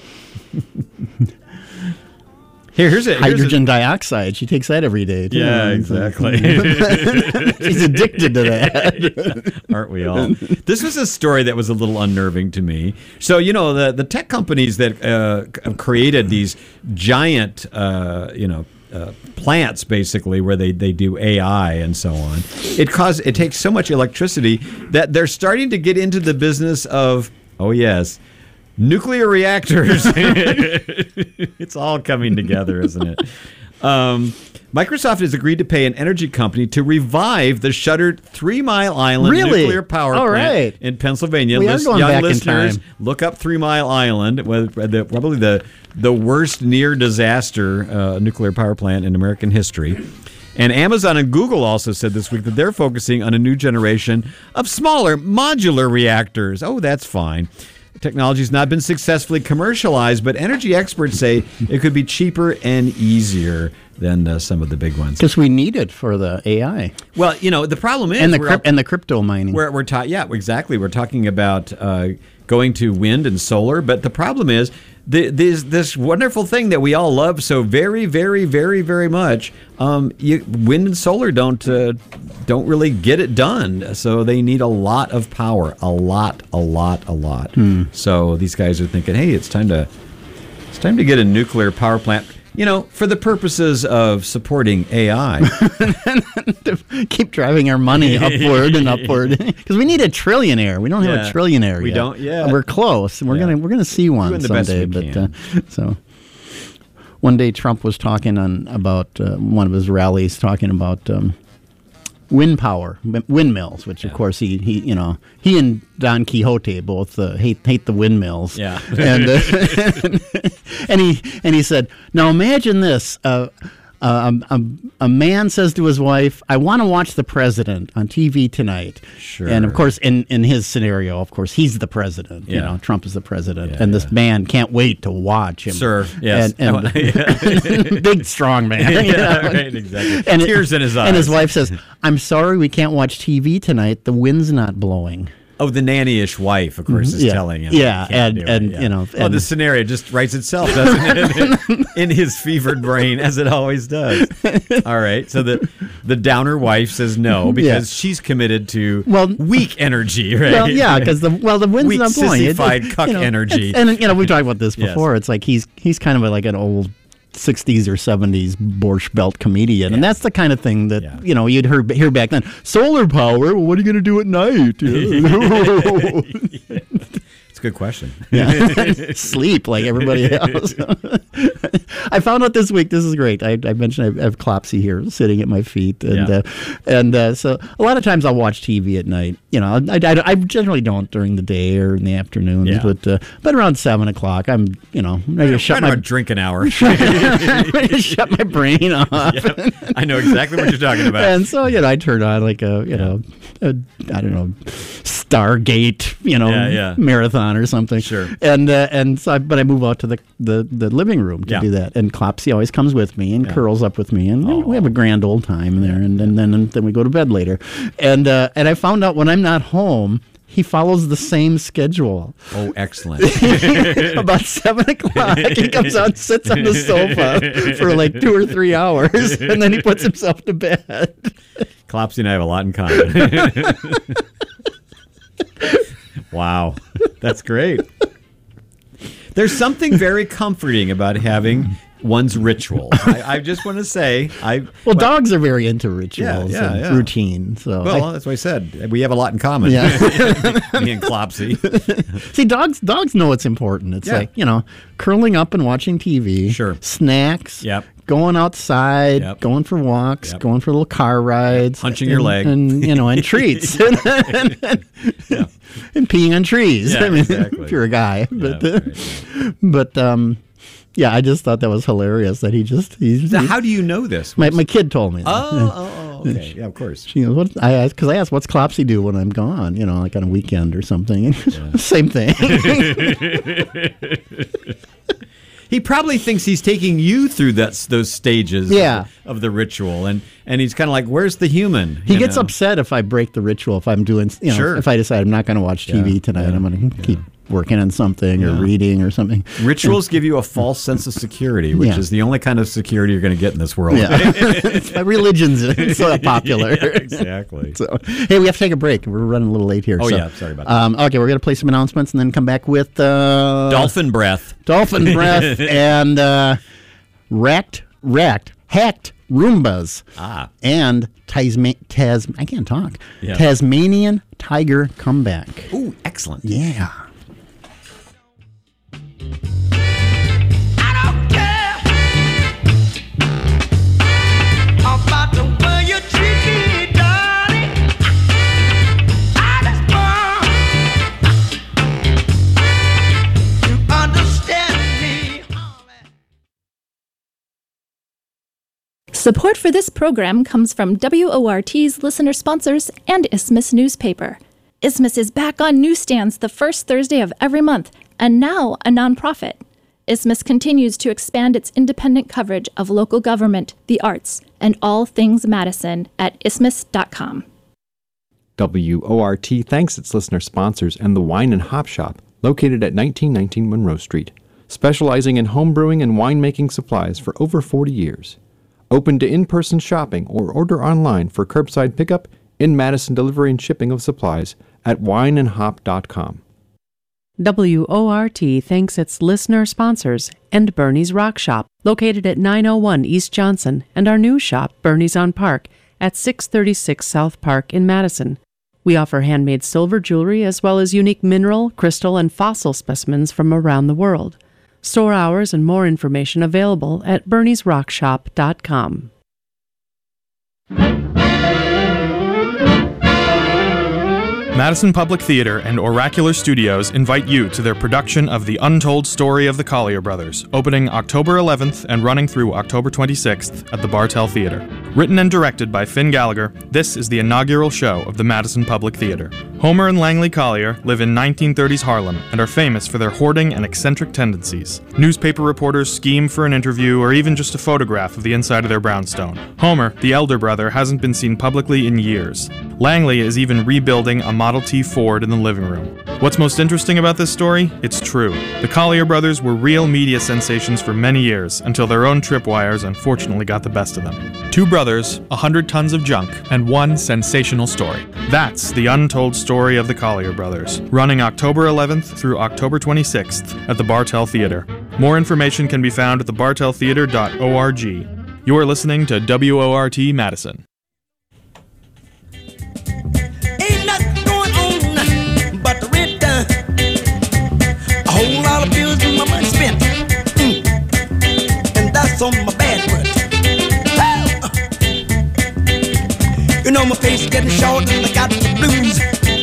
Here, here's a here's Hydrogen dioxide. She takes that every day. Too. A, yeah, It's like- exactly. She's addicted to that. Aren't we all? This was a story that was a little unnerving to me. So, you know, the, the tech companies that uh, c- created these giant, uh, you know, uh, plants, basically, where they, they do A I and so on, it cause, it takes so much electricity that they're starting to get into the business of, oh, yes, nuclear reactors. It's all coming together, isn't it? Um, Microsoft has agreed to pay an energy company to revive the shuttered Three Mile Island Really? nuclear power All plant right. in Pennsylvania. We are List- going young back in listeners, time. look up Three Mile Island, with the, probably the the worst near disaster uh, nuclear power plant in American history. And Amazon and Google also said this week that they're focusing on a new generation of smaller modular reactors. Oh, that's fine. Technology has not been successfully commercialized, but energy experts say it could be cheaper and easier than uh, some of the big ones. Because we need it for the A I Well, you know, the problem is and the we're cryp- up- and the crypto mining. We're, we're ta- yeah, exactly. We're talking about uh, going to wind and solar, but the problem is the, this this wonderful thing that we all love so very, very, very, very much. Um, you, wind and solar don't uh, don't really get it done, so they need a lot of power, a lot, a lot, a lot. So these guys are thinking, hey, it's time to it's time to get a nuclear power plant. You know, for the purposes of supporting A I. Keep driving our money upward and upward because we need a trillionaire. We don't have Yeah. a trillionaire We yet. don't yet. We're close. We're Yeah. gonna we're gonna see one Doing the best someday. we But uh, so one day Trump was talking on about uh, one of his rallies, talking about um, wind power, wi- windmills, which of course he, he you know he and Don Quixote both uh, hate hate the windmills. Yeah. and uh, and he and he said, now imagine this. Uh, uh, a, a, a man says to his wife, I want to watch the president on T V tonight. Sure. And of course, in, in his scenario, of course, he's the president. You Yeah. know, Trump is the president. Yeah, and this yeah. man can't wait to watch him. Sir, yes. And, and big, strong man. you Yeah, know? right, exactly. And it- Tears in his eyes. And his wife says, I'm sorry we can't watch T V tonight. The wind's not blowing. Oh, the nanny-ish wife, of course, is Yeah. telling him. Yeah, he can't and- do it, and, you know, Oh, the and- scenario just writes itself, doesn't it? In his fevered brain, as it always does. All right, so the the downer wife says no because Yeah. she's committed to Well- weak energy, right? Well, yeah, because the well, the wind's Weak, not blowing. It- sissified it- cuck you know, energy. it's- And you know, we talked about this Yes. before. It's like he's he's kind of a, like an old sixties or seventies Borscht Belt comedian, and that's the kind of thing that Yeah. you know you'd hear hear back then. Solar power. Well, what are you going to do at night? It's a good question. Yeah. Sleep like everybody else. I found out this week. This is great. I, I mentioned I have Clopsy here sitting at my feet, and Yeah. uh, and uh, so a lot of times I'll watch T V at night. You know, I, I, I generally don't during the day or in the afternoons, Yeah. but uh, but around seven o'clock, I'm you know ready to shut Right my around drinking hour. ready to shut my brain off. Yeah, I know exactly what you're talking about. And so, you know, I turn on like a, you know, a, I don't know, Stargate, you know, Yeah, yeah. marathon or something. Sure. And uh, and so, I, but I move out to the, the, the living room to Yeah. do that. And Clopsy always comes with me and curls up with me, and we have a grand old time there. And, and then and then we go to bed later. And uh, and I found out when I'm not home, he follows the same schedule. Oh, excellent. About seven o'clock, he comes out and sits on the sofa for like two or three hours, and then he puts himself to bed. Clopsy and I have a lot in common. Wow. That's great. There's something very comforting about having one's rituals. I, I just want to say, I well, well, dogs are very into rituals Yeah, yeah, and yeah. routine. So, well, I- that's what I said. We have a lot in common. Yeah. Me and Clopsy. see, dogs dogs know it's important. It's Yeah. like, you know, curling up and watching T V, Sure. snacks, Yep. going outside, Yep. going for walks, Yep. going for little car rides, Punching and, your leg. and you know, and treats, and, and, Yeah. and peeing on trees. Yeah, I mean, exactly. if you're a guy, but Yeah, uh, right. but um, yeah, I just thought that was hilarious that he just he's, Now, how do you know this? my my kid told me. that. Oh, oh, oh, okay. Yeah, of course. She goes, what? I asked because I asked, "What's Clopsy do when I'm gone?" You know, like on a weekend or something. And same thing. He probably thinks he's taking you through that, those stages Yeah. of, the, of the ritual, and, and he's kind of like, where's the human? He You gets know? upset if I break the ritual. If I'm doing, you know, Sure. if I decide I'm not going to watch T V Yeah, tonight, yeah, I'm going to keep working on something or Yeah. reading or something. Rituals give you a false sense of security, which Yeah. is the only kind of security you're going to get in this world. Yeah, it's my religion's it's so popular. Yeah, exactly. So, hey, we have to take a break. We're running a little late here. Oh, so, yeah, sorry about that. Um, okay, we're going to play some announcements and then come back with uh, Dolphin breath. dolphin breath and uh, racked, racked, hacked Roombas. Ah. And Tasma- Tas- I can't talk. Yeah. Tasmanian tiger comeback. Ooh, excellent. Yeah. I don't care about the way you treat me, darling. I just want you understand me. Support for this program comes from W O R T's listener sponsors and Isthmus Newspaper. Isthmus is back on newsstands the first Thursday of every month, and now a nonprofit. Isthmus continues to expand its independent coverage of local government, the arts, and all things Madison at isthmus dot com. W O R T thanks its listener sponsors and the Wine and Hop Shop, located at nineteen nineteen Monroe Street, specializing in home brewing and winemaking supplies for over forty years. Open to in-person shopping or order online for curbside pickup, in-Madison delivery and shipping of supplies at wine and hop dot com. W O R T thanks its listener sponsors and Bernie's Rock Shop, located at nine oh one East Johnson, and our new shop, Bernie's on Park, at six thirty-six South Park in Madison. We offer handmade silver jewelry as well as unique mineral, crystal, and fossil specimens from around the world. Store hours and more information available at bernies rock shop dot com. Madison Public Theater and Oracular Studios invite you to their production of The Untold Story of the Collier Brothers, opening October eleventh and running through October twenty-sixth at the Bartell Theater. Written and directed by Finn Gallagher, this is the inaugural show of the Madison Public Theater. Homer and Langley Collier live in nineteen thirties Harlem and are famous for their hoarding and eccentric tendencies. Newspaper reporters scheme for an interview or even just a photograph of the inside of their brownstone. Homer, the elder brother, hasn't been seen publicly in years. Langley is even rebuilding a Model T Ford in the living room. What's most interesting about this story? It's true. The Collier brothers were real media sensations for many years, until their own tripwires unfortunately got the best of them. Two brothers, a hundred tons of junk, and one sensational story. That's the untold story of the Collier brothers, running October eleventh through October twenty-sixth at the Bartell Theater. More information can be found at the bartell theater dot org. You're listening to W O R T Madison. Ain't nothing going on but the rent. uh, A whole lot of bills and my money spent. Mm. And that's on my bad word. You know my face is getting short and I got the blues.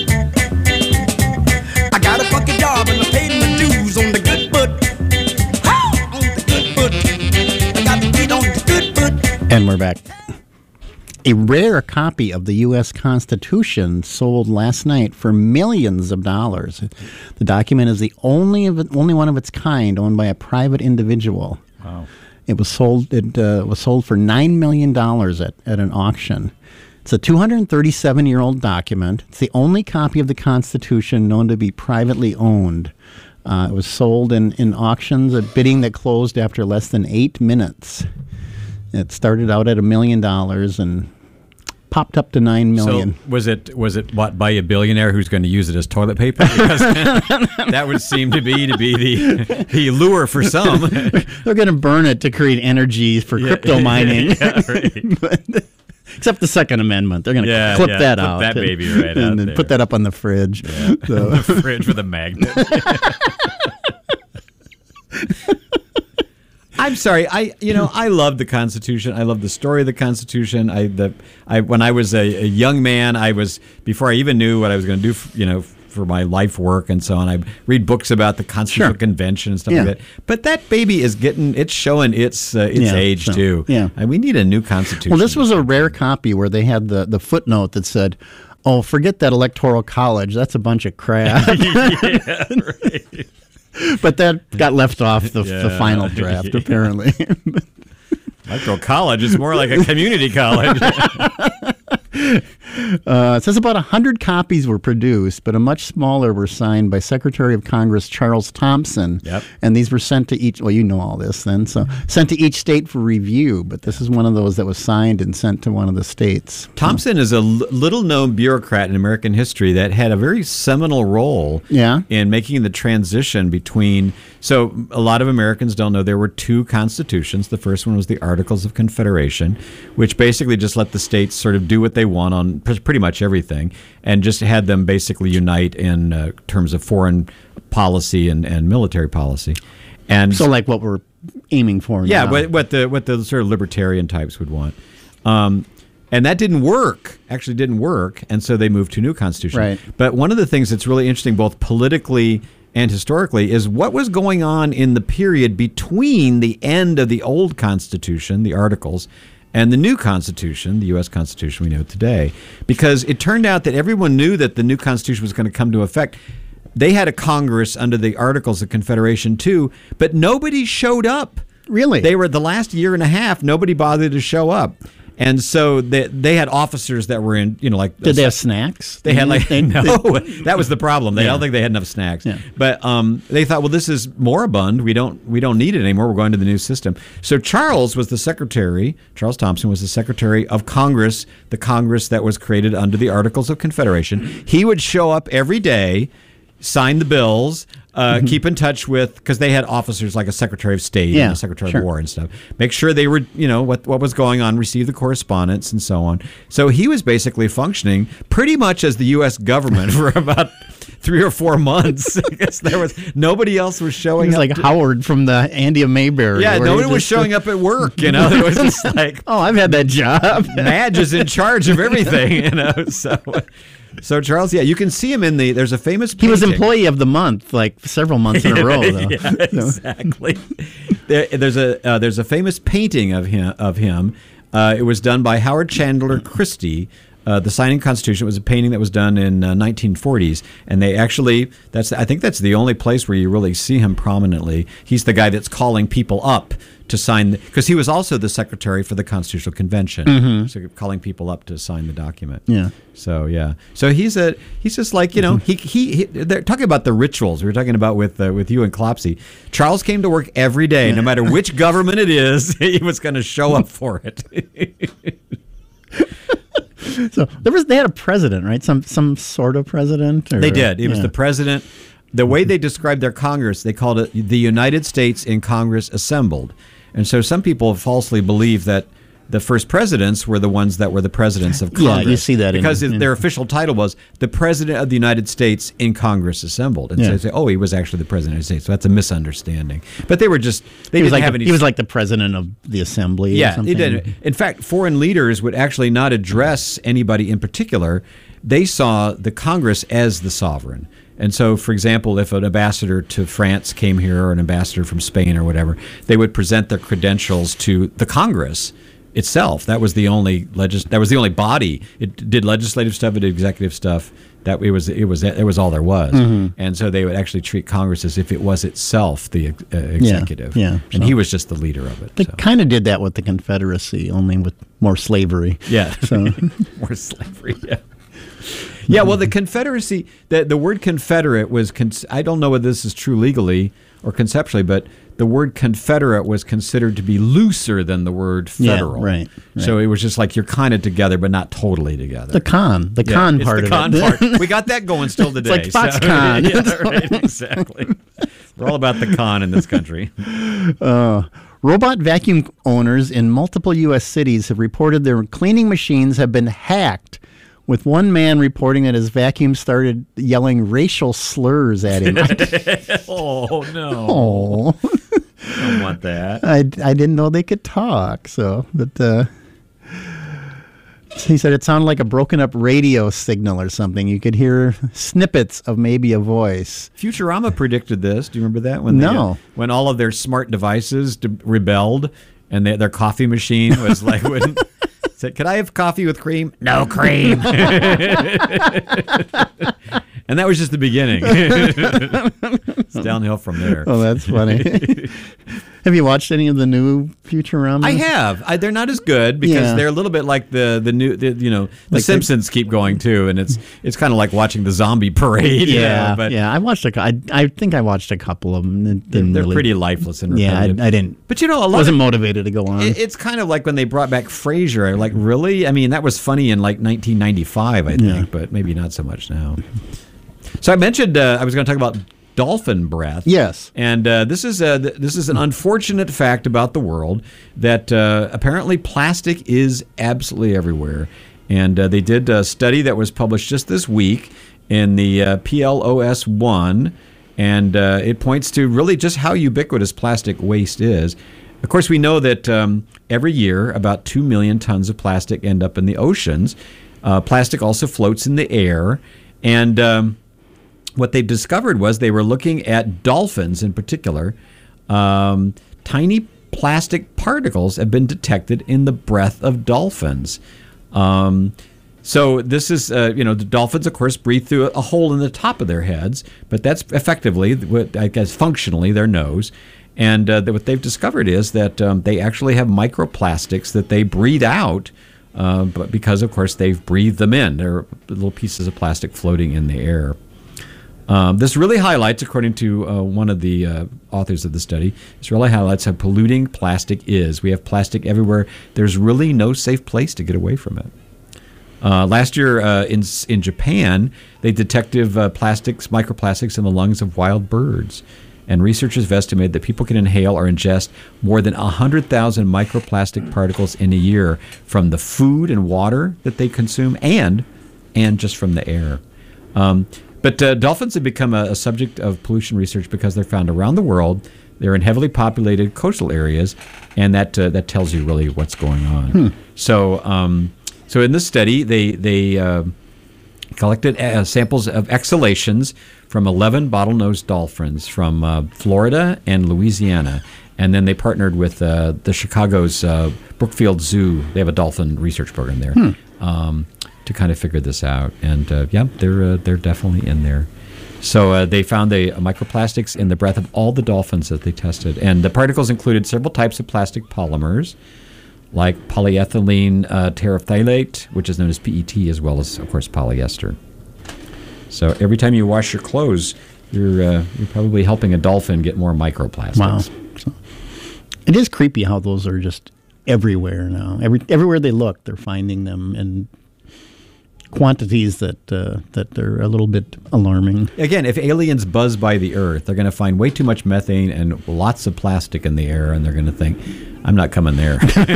I got a funky job and I paid my dues on the good foot. On the good foot. I got the feet on the good foot. And we're back. A rare copy of the U S Constitution sold last night for millions of dollars. The document is the only of it, only one of its kind owned by a private individual. Wow. It was sold. It uh, was sold for nine million dollars at, at an auction. It's a two hundred thirty-seven year old document. It's the only copy of the Constitution known to be privately owned. Uh, it was sold in, in auctions at bidding that closed after less than eight minutes. It started out at a million dollars and popped up to nine million. So was it was it bought by a billionaire who's going to use it as toilet paper? Because that would seem to be to be the the lure for some. They're going to burn it to create energy for Yeah, crypto mining. yeah, right. But, except the Second Amendment, they're going to Yeah, clip yeah, that flip out, that and, baby right and out then there. put that up on the fridge. Yeah. So- The fridge with a magnet. I'm sorry. I you know I love the Constitution. I love the story of the Constitution. I the I when I was a, a young man, I was before I even knew what I was going to do. f- You know. For my life work and so on, I read books about the Constitutional Sure. Convention and stuff Yeah. like that. But that baby is getting, it's showing its uh, its Yeah, age so, too. yeah. and we need a new Constitution. Well, this was a rare copy where they had the, the footnote that said, oh, forget that electoral college. That's a bunch of crap. yeah, right. But that got left off the, the Yeah. final draft, apparently. Electoral college is more like a community college. Uh, it says about one hundred copies were produced, but a much smaller were signed by Secretary of Congress Charles Thompson. Yep. And these were sent to each, well, you know all this then, so sent to each state for review, but this is one of those that was signed and sent to one of the states. Thompson is a l- little-known bureaucrat in American history that had a very seminal role Yeah. in making the transition between. So a lot of Americans don't know there were two constitutions. The first one was the Articles of Confederation, which basically just let the states sort of do what they want on pr- pretty much everything, and just had them basically unite in uh, terms of foreign policy and, and military policy. And So like what we're aiming for yeah, now. what, what the what the sort of libertarian types would want, um, and that didn't work. Actually, didn't work, and so they moved to a new constitution. Right. But one of the things that's really interesting, both politically and historically, is what was going on in the period between the end of the old Constitution, the Articles, and the new Constitution, the U S Constitution we know today. Because it turned out that everyone knew that the new Constitution was going to come to effect. They had a Congress under the Articles of Confederation too, but nobody showed up. Really? They were the last year and a half, nobody bothered to show up. And so they, they had officers that were in, you know, like... Did they have snacks? They had like... They- no, that was the problem. They Yeah. don't think they had enough snacks. Yeah. But um, they thought, well, this is moribund. We don't we don't need it anymore. We're going to the new system. So Charles was the secretary, Charles Thompson was the secretary of Congress, the Congress that was created under the Articles of Confederation. He would show up every day, sign the bills, uh, Mm-hmm. keep in touch with, because they had officers like a Secretary of State Yeah, and a Secretary sure. of War and stuff. Make sure they were, you know, what what was going on, receive the correspondence and so on. So he was basically functioning pretty much as the U S government for about three or four months. Because there was nobody else was He showing was up. like to- Howard from the Andy of Mayberry. yeah, where he nobody was just- showing up at work. You know, it was just like, Oh, I've had that job. Madge is in charge of everything. You know, so. So Charles, yeah, you can see him in the. There's a famous. He was painting. employee of the month, like several months in a row, though. Yeah, exactly. there, there's a uh, there's a famous painting of him of him. Uh, it was done by Howard Chandler Christie. Uh, the Signing Constitution was a painting that was done in uh, nineteen forties, and they actually that's I think that's the only place where you really see him prominently. He's the guy that's calling people up to sign, because he was also the secretary for the Constitutional Convention, Mhm. so calling people up to sign the document. Yeah. So yeah, so he's a he's just like, you know, he he, he they're talking about the rituals we were talking about with uh, with you and Klopsy. Charles came to work every day, no matter which government it is, he was going to show up for it. So there was they had a president, right? Some some sort of president. Or, They did. It was yeah. the president. The way they described their Congress, they called it the United States in Congress assembled. And so some people falsely believe that the first presidents were the ones that were the presidents of Yeah, Congress. you see that in- because in- their official title was the President of the United States in Congress assembled. And so Yeah. they say, oh, he was actually the President of the United States. So that's a misunderstanding. But they were just, they He was didn't like have the, any. he was like the president of the assembly. or Yeah, something. it did. In fact, foreign leaders would actually not address anybody in particular. They saw the Congress as the sovereign. And so, for example, if an ambassador to France came here or an ambassador from Spain or whatever, they would present their credentials to the Congress itself. That was the only legis- that was the only body. It did legislative stuff, it did executive stuff, That it was it was it was all there was, Mhm. and so they would actually treat Congress as if it was itself the uh, executive. yeah, and so- he was just the leader of it. They so. kind of did that with the Confederacy, only with more slavery. Yeah, So more slavery. Yeah. Yeah, well, the Confederacy, the, the word Confederate was, con- I don't know whether this is true legally or conceptually, but the word Confederate was considered to be looser than the word Yeah, federal. right, right. So it was just like you're kind of together, but not totally together. the con, the Yeah, con it's part the of con it. part. We got that going still today. like Foxconn. yeah, right, exactly. We're all about the con in this country. Uh, robot vacuum owners in multiple U S cities have reported their cleaning machines have been hacked, with one man reporting that his vacuum started yelling racial slurs at him. oh, no. Oh, I don't want that. I, I didn't know they could talk. So, but uh, he said it sounded like a broken up radio signal or something. You could hear snippets of maybe a voice. Futurama predicted this. Do you remember that? When No. They, when all of their smart devices de- rebelled and they, their coffee machine was like, wouldn't, said, "Could I have coffee with cream?" "No cream." And that was just the beginning. It's downhill from there. Oh, that's funny. Have you watched any of the new Futurama? I have. I, they're not as good because Yeah. they're a little bit like the the new, the, you know, The Like Simpsons keep going too, and it's it's kind of like watching the zombie parade. you Yeah, know, but yeah. I watched a. cou- I, I think I watched a couple of them. It they're, didn't they're really- pretty lifeless and Yeah, I, I repetitive. didn't. But you know, a lot wasn't of, motivated to go on. It, it's kind of like when they brought back Frasier. Like, really? I mean, that was funny in like nineteen ninety-five, I think, Yeah. but maybe not so much now. So I mentioned uh, I was going to talk about dolphin breath. Yes. And uh, this is a, this is an unfortunate fact about the world that uh, apparently plastic is absolutely everywhere. And uh, they did a study that was published just this week in the uh, P L O S one, and uh, it points to really just how ubiquitous plastic waste is. Of course, we know that um, every year about two million tons of plastic end up in the oceans. Uh, plastic also floats in the air. And um, what they discovered was they were looking at dolphins in particular. Um, tiny plastic particles have been detected in the breath of dolphins. Um, so this is, uh, you know, the dolphins, of course, breathe through a hole in the top of their heads, but that's effectively, what I guess, functionally their nose. And uh, what they've discovered is that um, they actually have microplastics that they breathe out, uh, but because, of course, they've breathed them in. They're little pieces of plastic floating in the air. Um, this really highlights, according to uh, one of the uh, authors of the study, this really highlights how polluting plastic is. We have plastic everywhere. There's really no safe place to get away from it. Uh, last year uh, in in Japan, they detected uh, plastics, microplastics in the lungs of wild birds. And researchers have estimated that people can inhale or ingest more than one hundred thousand microplastic particles in a year from the food and water that they consume and and just from the air. Um, but uh, dolphins have become a, a subject of pollution research because they're found around the world. They're in heavily populated coastal areas, and that uh, that tells you really what's going on. Hmm. So, um, so in this study, they they uh, collected uh, samples of exhalations from eleven bottlenose dolphins from uh, Florida and Louisiana, and then they partnered with uh, the Chicago's uh, Brookfield Zoo. They have a dolphin research program there. Hmm. Um, to kind of figure this out, and uh, yeah, they're uh, they're definitely in there. So uh, they found the uh, microplastics in the breath of all the dolphins that they tested, and the particles included several types of plastic polymers, like polyethylene uh, terephthalate, which is known as P E T, as well as, of course, polyester. So every time you wash your clothes, you're uh, you're probably helping a dolphin get more microplastics. Wow. So, it is creepy how those are just everywhere now. Every everywhere they look, they're finding them in quantities that uh, that are a little bit alarming. Again, if aliens buzz by the Earth, they're going to find way too much methane and lots of plastic in the air, and they're going to think, "I'm not coming there."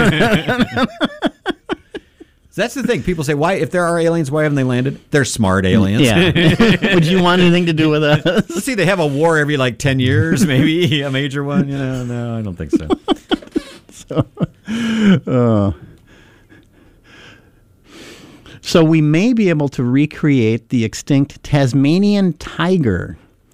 So that's the thing. People say, "Why? If there are aliens, why haven't they landed?" They're smart aliens. Yeah. Would you want anything to do with us? Let's see. They have a war every like ten years, maybe a major one. You know, no, I don't think so. so, uh, so we may be able to recreate the extinct Tasmanian tiger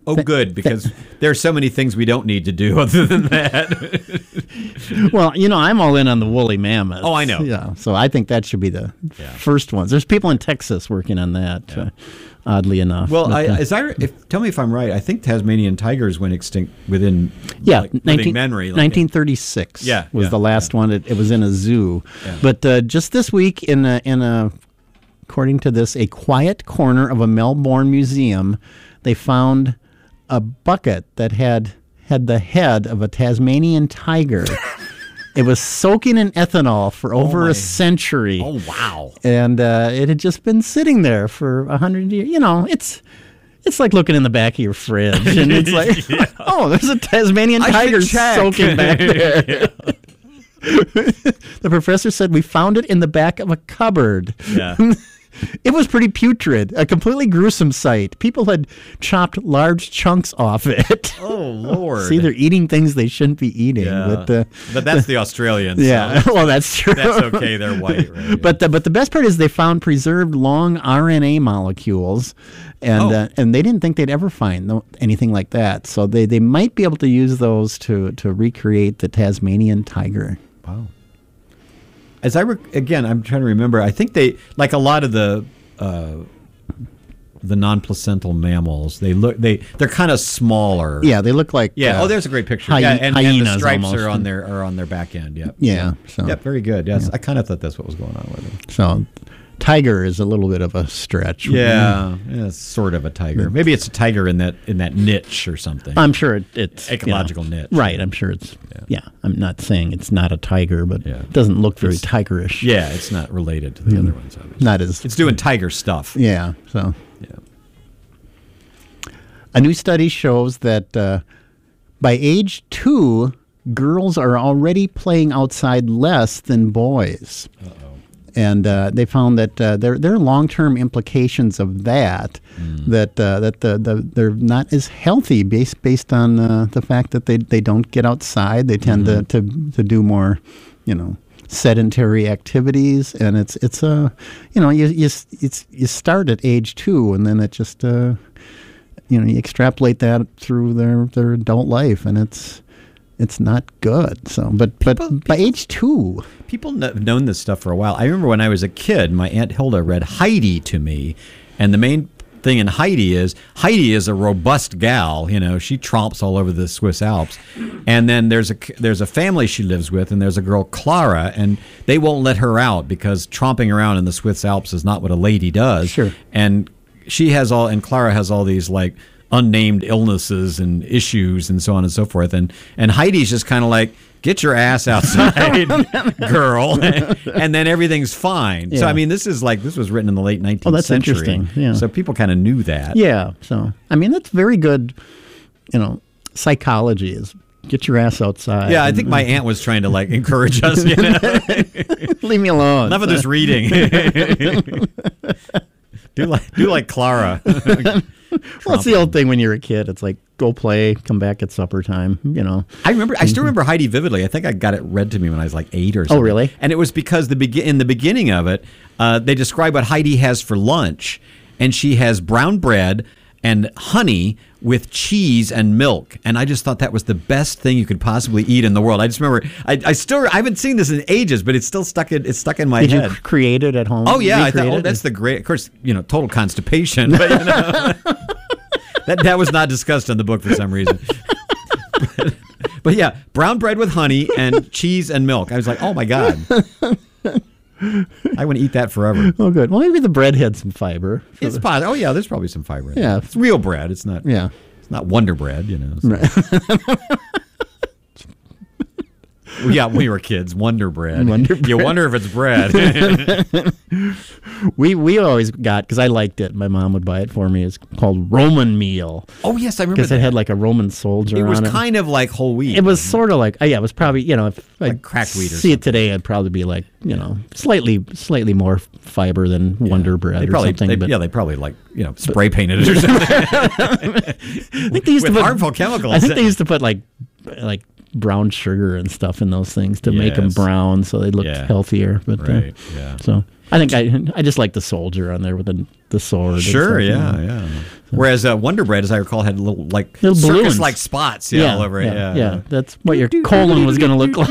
Oh, good, because there are so many things we don't need to do other than that. Well, you know, I'm all in on the woolly mammoth. Oh, I know. Yeah, so I think that should be the Yeah. first ones. There's people in Texas working on that, Yeah. uh, oddly enough. Well, But, I, uh, as I, if, tell me if I'm right. I think Tasmanian tigers went extinct within yeah, like, living nineteen, memory. Like, nineteen thirty-six Yeah, was yeah, the last one. It, it was in a zoo. Yeah. But uh, just this week, in a, in a, according to this, a quiet corner of a Melbourne museum, they found a bucket that had had the head of a Tasmanian tiger. It was soaking in ethanol for over my. a century. Oh, wow. And uh, it had just been sitting there for a hundred years. You know, it's it's like looking in the back of your fridge, and it's like, Yeah. oh, there's a Tasmanian I should tiger check. soaking back there. The professor said we found it in the back of a cupboard. Yeah. It was pretty putrid, a completely gruesome sight. People had chopped large chunks off it. Oh, Lord. See, they're eating things they shouldn't be eating. Yeah. But, uh, but that's the Australians. yeah, So well, that's true. that's okay. They're white. Right? Yeah. But the, but the best part is they found preserved long R N A molecules, and Oh. uh, and they didn't think they'd ever find no, anything like that. So they, they might be able to use those to, to recreate the Tasmanian tiger. Wow. As I re- again, I'm trying to remember. I think they like a lot of the uh, the non-placental mammals. They look they they're kind of smaller. Yeah, they look like Yeah. uh, oh, there's a great picture. hy- yeah, and, and the hyenas stripes almost. are on their are on their back end. Yep. Yeah. So Yep. Very good. Yes, I kind of thought that's what was going on with them. so tiger is a little bit of a stretch. Yeah, yeah, it's sort of a tiger. Maybe it's a tiger in that in that niche or something. I'm sure it, it's you know, Ecological niche. Right. I'm sure it's Yeah. yeah. I'm not saying it's not a tiger, but Yeah. it doesn't look very It's- tigerish. yeah, it's not related to the other ones. Obviously. Not as It's doing tiger stuff. yeah. So Yeah. a new study shows that uh, by age two, girls are already playing outside less than boys. Uh-oh. And uh, they found that uh, there there are long-term implications of that. Mm. That uh, that the, the they're not as healthy based based on uh, the fact that they, they don't get outside. They tend mm-hmm. to, to to do more, you know, sedentary activities, and it's it's a uh, you know you you it's you start at age two, and then it just uh, you know you extrapolate that through their, their adult life, and it's it's not good. So, but but People- by age two, People kn- have known this stuff for a while. I remember when I was a kid, my Aunt Hilda read Heidi to me, and the main thing in Heidi is Heidi is a robust gal. You know, she tromps all over the Swiss Alps, and then there's a there's a family she lives with, and there's a girl Clara, and they won't let her out because tromping around in the Swiss Alps is not what a lady does. Sure. And she has all, and Clara has all these like unnamed illnesses and issues and so on and so forth, and and Heidi's just kind of like, get your ass outside, girl, and then everything's fine. So Yeah. I mean, this is like this was written in the late nineteenth Oh, that's century. interesting. Yeah. So people kind of knew that. yeah. So I mean that's very good. You know, psychology is get your ass outside. Yeah, I think my aunt was trying to like encourage us. You know, leave me alone. enough of this reading. do like do like Clara. Well, it's the old thing when you're a kid. It's like go play, come back at supper time. You know. I remember. I still remember Heidi vividly. I think I got it read to me when I was like eight or something. Oh, really? And it was because the begin in the beginning of it, uh, they describe what Heidi has for lunch, and she has brown bread and honey with cheese and milk. And I just thought that was the best thing you could possibly eat in the world. I just remember. I, I still. I haven't seen this in ages, but it's still stuck in. It's stuck in my Did head. you create it at home? Oh yeah, I thought, Recreate oh, it? that's the great. Of course, you know, total constipation. But, you know, that that was not discussed in the book for some reason. but, but yeah, brown bread with honey and cheese and milk. I was like, oh my god, I want to eat that forever. Oh, good. Well, maybe the bread had some fiber. for It's the- possible. Oh yeah, there's probably some fiber in it. Yeah. It's real bread. It's not. Yeah. It's not Wonder Bread. You know. so- Right. Well, yeah, when we were kids, Wonder Bread. Wonder You Bread. wonder if it's bread. we we always got because I liked it. My mom would buy it for me. It's called Roman meal oh yes, I remember because that. it had like a Roman soldier It was on it. kind of like whole wheat. It was sort of like, oh, yeah, it was probably, you know, if I cracked wheat or see it today, it'd probably be like, you know, slightly slightly more fiber than Wonder Bread They or probably, something. they- but yeah, they probably like you know spray painted it or something. I think they used with to put, harmful chemicals. I think they used to put like like brown sugar and stuff in those things to make them Yes. brown so they looked Yeah. healthier. But uh, Right, yeah. so I think I I just like the soldier on there with the the sword. and Sure, stuff, you yeah, know. yeah. Whereas uh, Wonder Bread, as I recall, had little like Little balloons. circus-like spots, yeah, all over it. yeah, Yeah, yeah. That's what your colon was going to look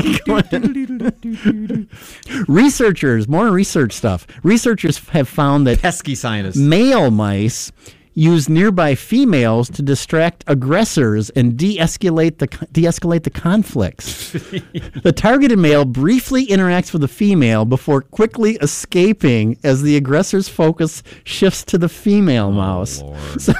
like. Researchers, more research stuff. Researchers have found that pesky scientists. male mice use nearby females to distract aggressors and de-escalate the de-escalate the conflicts. The targeted male briefly interacts with the female before quickly escaping as the aggressor's focus shifts to the female mouse. Lord. So,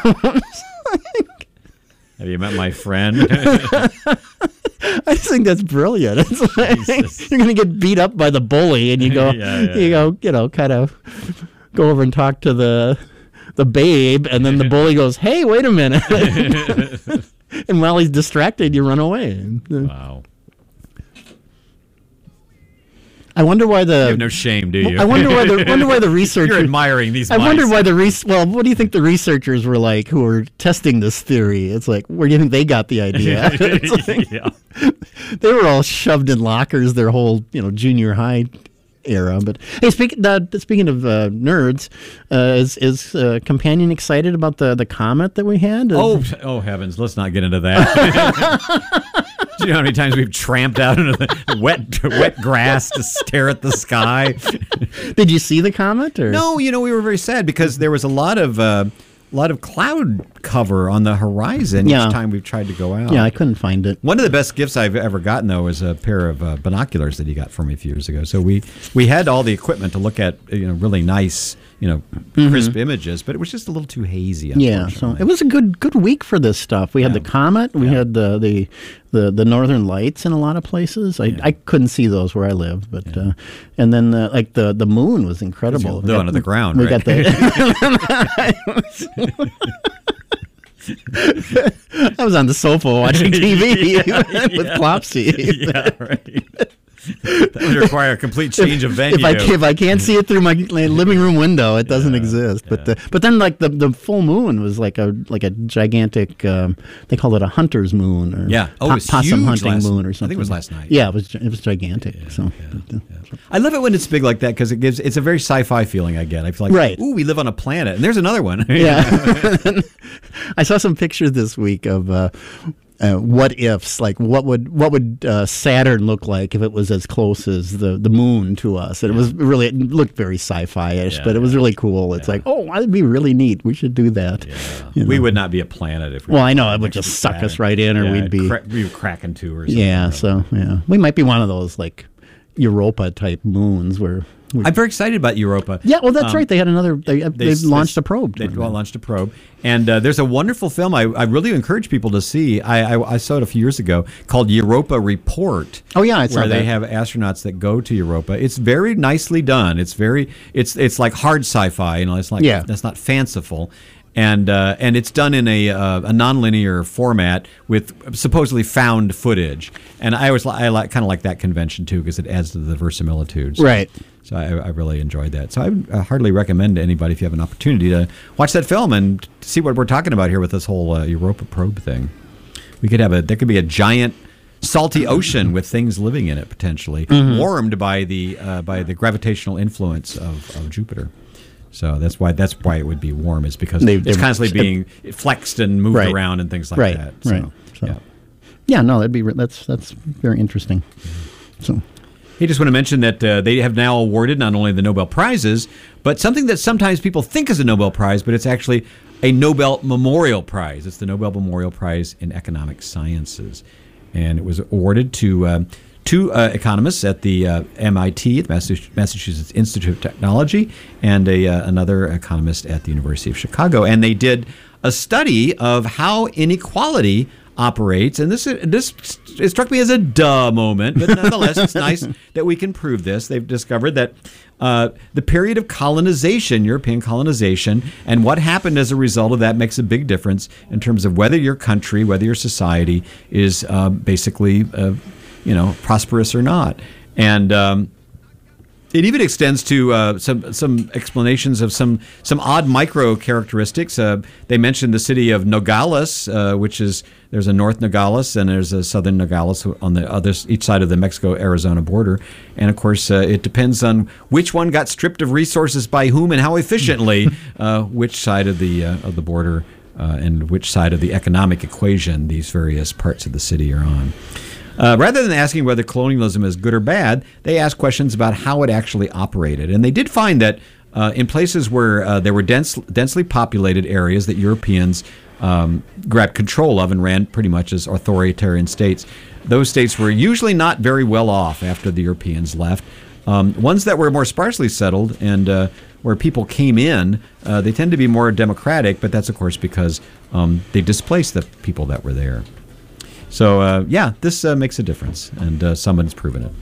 Have you met my friend? I just think that's brilliant. It's like you're going to get beat up by the bully, and you go, Yeah, yeah, you go, you know, kind of go over and talk to the the babe, and then the bully goes, "Hey, wait a minute!" And while he's distracted, you run away. Wow. I wonder why the You have no shame, do you? I wonder why the wonder why the researchers. You're admiring these I mice. wonder why the res- well, what do you think the researchers were like who were testing this theory? It's like, where do you think they got the idea? It's like, Yeah. they were all shoved in lockers their whole, you know, junior high era. But hey, speaking uh, speaking of uh, nerds, uh, is is uh, Companion excited about the, the comet that we had? Oh, oh heavens! Let's not get into that. Do you know how many times we've tramped out into the wet wet grass to stare at the sky? Did you see the comet? Or? No, you know, we were very sad because there was a lot of uh, lot of cloud cover on the horizon Yeah. each time we've tried to go out. Yeah, I couldn't find it. One of the best gifts I've ever gotten, though, was a pair of uh, binoculars that he got for me a few years ago. So we, we had all the equipment to look at, you know, really nice, you know, crisp images, but it was just a little too hazy. Yeah, so it was a good good week for this stuff. We had Yeah. the comet, we had the, the the the northern lights in a lot of places. I, I couldn't see those where I live, but uh, and then uh, like the the moon was incredible. They're under the ground, We right? got the. I was on the sofa watching T V with Flopsy. Yeah, right. That would require a complete change of venue. If I if I can't see it through my living room window, it doesn't exist. But the, but then like the, the full moon was like a like a gigantic. Um, they call it a hunter's moon or Yeah. Oh, it po- was possum huge hunting last- moon or I something. think it was last night. Yeah, it was it was gigantic. so but, uh, I love it when it's big like that because it gives it's a very sci-fi feeling I get. I feel like, Right. ooh, we live on a planet, and there's another one. yeah. I saw some pictures this week of. Uh, Uh, what ifs, like what would what would uh, Saturn look like if it was as close as the, the moon to us? And it was really, it looked very sci-fi-ish, Yeah, but it was really cool. It's like, oh, that'd be really neat. We should do that. You know? We would not be a planet if we Well, were I know it would next to just suck Saturn. us right in, or Yeah, we'd be cra- we would crack in two or something. yeah. really. So yeah, we might be one of those like Europa type moons where. We, I'm very excited about Europa. yeah, well, that's Um, right. They had another. They they, They- launched they- a probe. They launched a probe, and uh, there's a wonderful film I, I really encourage people to see. I, I, I saw it a few years ago called Europa Report. Oh, yeah, I saw where they that. have astronauts that go to Europa. It's very nicely done. It's very it's it's like hard sci-fi. You know, it's like Yeah. that's not fanciful. And uh, and it's done in a uh, a nonlinear format with supposedly found footage. And I always li- I like kind of like that convention too because it adds to the verisimilitude. So- Right. So I, I really enjoyed that. So I would uh, hardly recommend to anybody if you have an opportunity to watch that film and see what we're talking about here with this whole uh, Europa probe thing. We could have a there could be a giant salty ocean with things living in it potentially, Mm-hmm. warmed by the uh, by the gravitational influence of, of Jupiter. So that's why that's why it would be warm is because They- it's they- constantly being flexed and moved Right. around and things like Right, that. So, right. So- yeah. Yeah, no, that'd be re- that's that's very interesting. So. Hey, just want to mention that uh, they have now awarded not only the Nobel Prizes, but something that sometimes people think is a Nobel Prize, but it's actually a Nobel Memorial Prize. It's the Nobel Memorial Prize in Economic Sciences. And it was awarded to um, two uh, economists at the uh, M I T, the Massachusetts Institute of Technology, and a, uh, another economist at the University of Chicago. And they did a study of how inequality operates, and this this it struck me as a duh moment, but nonetheless, it's nice that we can prove this. They've discovered that uh, the period of colonization, European colonization, and what happened as a result of that makes a big difference in terms of whether your country, whether your society is uh, basically, uh, you know, prosperous or not. And um, It even extends to uh, some some explanations of some some odd micro characteristics. Uh, they mentioned the city of Nogales, uh, which is there's a North Nogales and there's a Southern Nogales on the other each side of the Mexico-Arizona border. And of course, uh, it depends on which one got stripped of resources by whom and how efficiently, uh, which side of the uh, of the border uh, and which side of the economic equation these various parts of the city are on. Uh, rather than asking whether colonialism is good or bad, they asked questions about how it actually operated. And they did find that uh, in places where uh, there were dense, densely populated areas that Europeans um, grabbed control of and ran pretty much as authoritarian states, those states were usually not very well off after the Europeans left. Um, ones that were more sparsely settled and uh, where people came in, uh, they tend to be more democratic, but that's, of course, because um, they displaced the people that were there. So, uh, yeah, this uh, makes a difference, and uh, someone's proven it.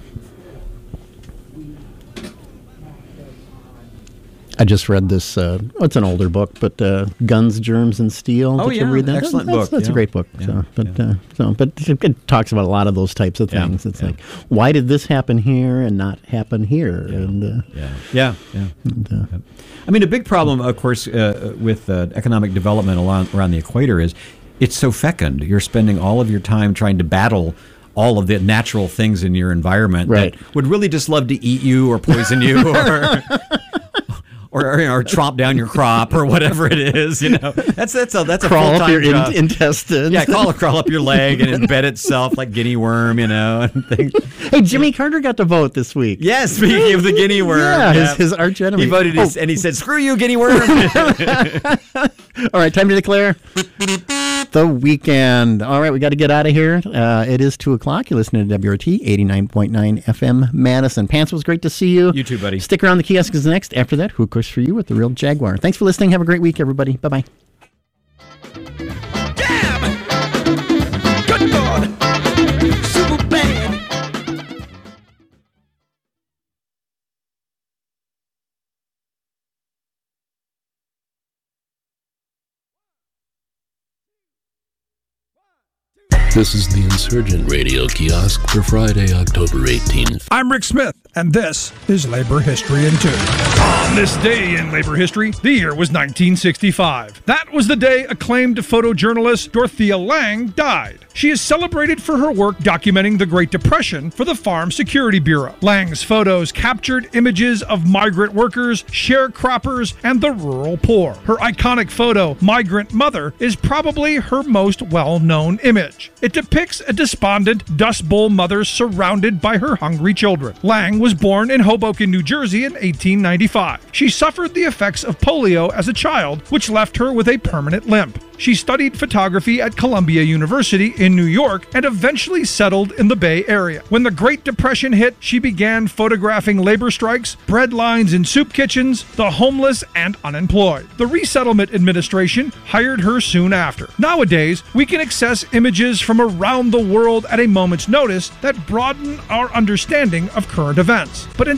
I just read this. Uh, oh, it's an older book, but uh, Guns, Germs, and Steel. Oh, Did yeah, you read that? excellent that's, book. That's yeah. a great book. Yeah. So, but Yeah. uh, so, but it, it talks about a lot of those types of Yeah. things. It's Yeah. like, why did this happen here and not happen here? Yeah. And uh, Yeah, yeah, yeah. and, uh, Yep. I mean, a big problem, of course, uh, with uh, economic development along, around the equator is it's so fecund. You're spending all of your time trying to battle all of the natural things in your environment Right. that would really just love to eat you or poison you or or, or, you know, or tromp down your crop or whatever it is. You know, that's that's a that's a crawl full up time your job. in- intestines. Yeah, crawl crawl up your leg and embed itself like guinea worm. You know, and things. Hey, Jimmy Carter got to vote this week. Yes, speaking of the guinea worm, Yeah, his, his arch enemy. he voted Oh. and he said, "Screw you, guinea worm." All right, time to declare the weekend. All right, we got to get out of here. Uh, it is two o'clock. You're listening to W R T eighty-nine point nine F M Madison. Pants, was great to see you. You too, buddy. Stick around. The kiosk is next. After that, Who Cooks for You with the Real Jaguar. Thanks for listening. Have a great week, everybody. Bye-bye. Good God. Super bad. This is the Insurgent Radio Kiosk for Friday, October eighteenth. I'm Rick Smith, and this is Labor History in Two. On this day in labor history, the year was nineteen sixty-five. That was the day acclaimed photojournalist Dorothea Lange died. She is celebrated for her work documenting the Great Depression for the Farm Security Bureau. Lange's photos captured images of migrant workers, sharecroppers, and the rural poor. Her iconic photo, Migrant Mother, is probably her most well-known image. It depicts a despondent Dust Bowl mother surrounded by her hungry children. Lange was born in Hoboken, New Jersey in eighteen ninety-five. She suffered the effects of polio as a child, which left her with a permanent limp. She studied photography at Columbia University in New York and eventually settled in the Bay Area. When the Great Depression hit, she began photographing labor strikes, bread lines in soup kitchens, the homeless, and unemployed. The Resettlement Administration hired her soon after. Nowadays, we can access images from around the world at a moment's notice that broaden our understanding of current events. But in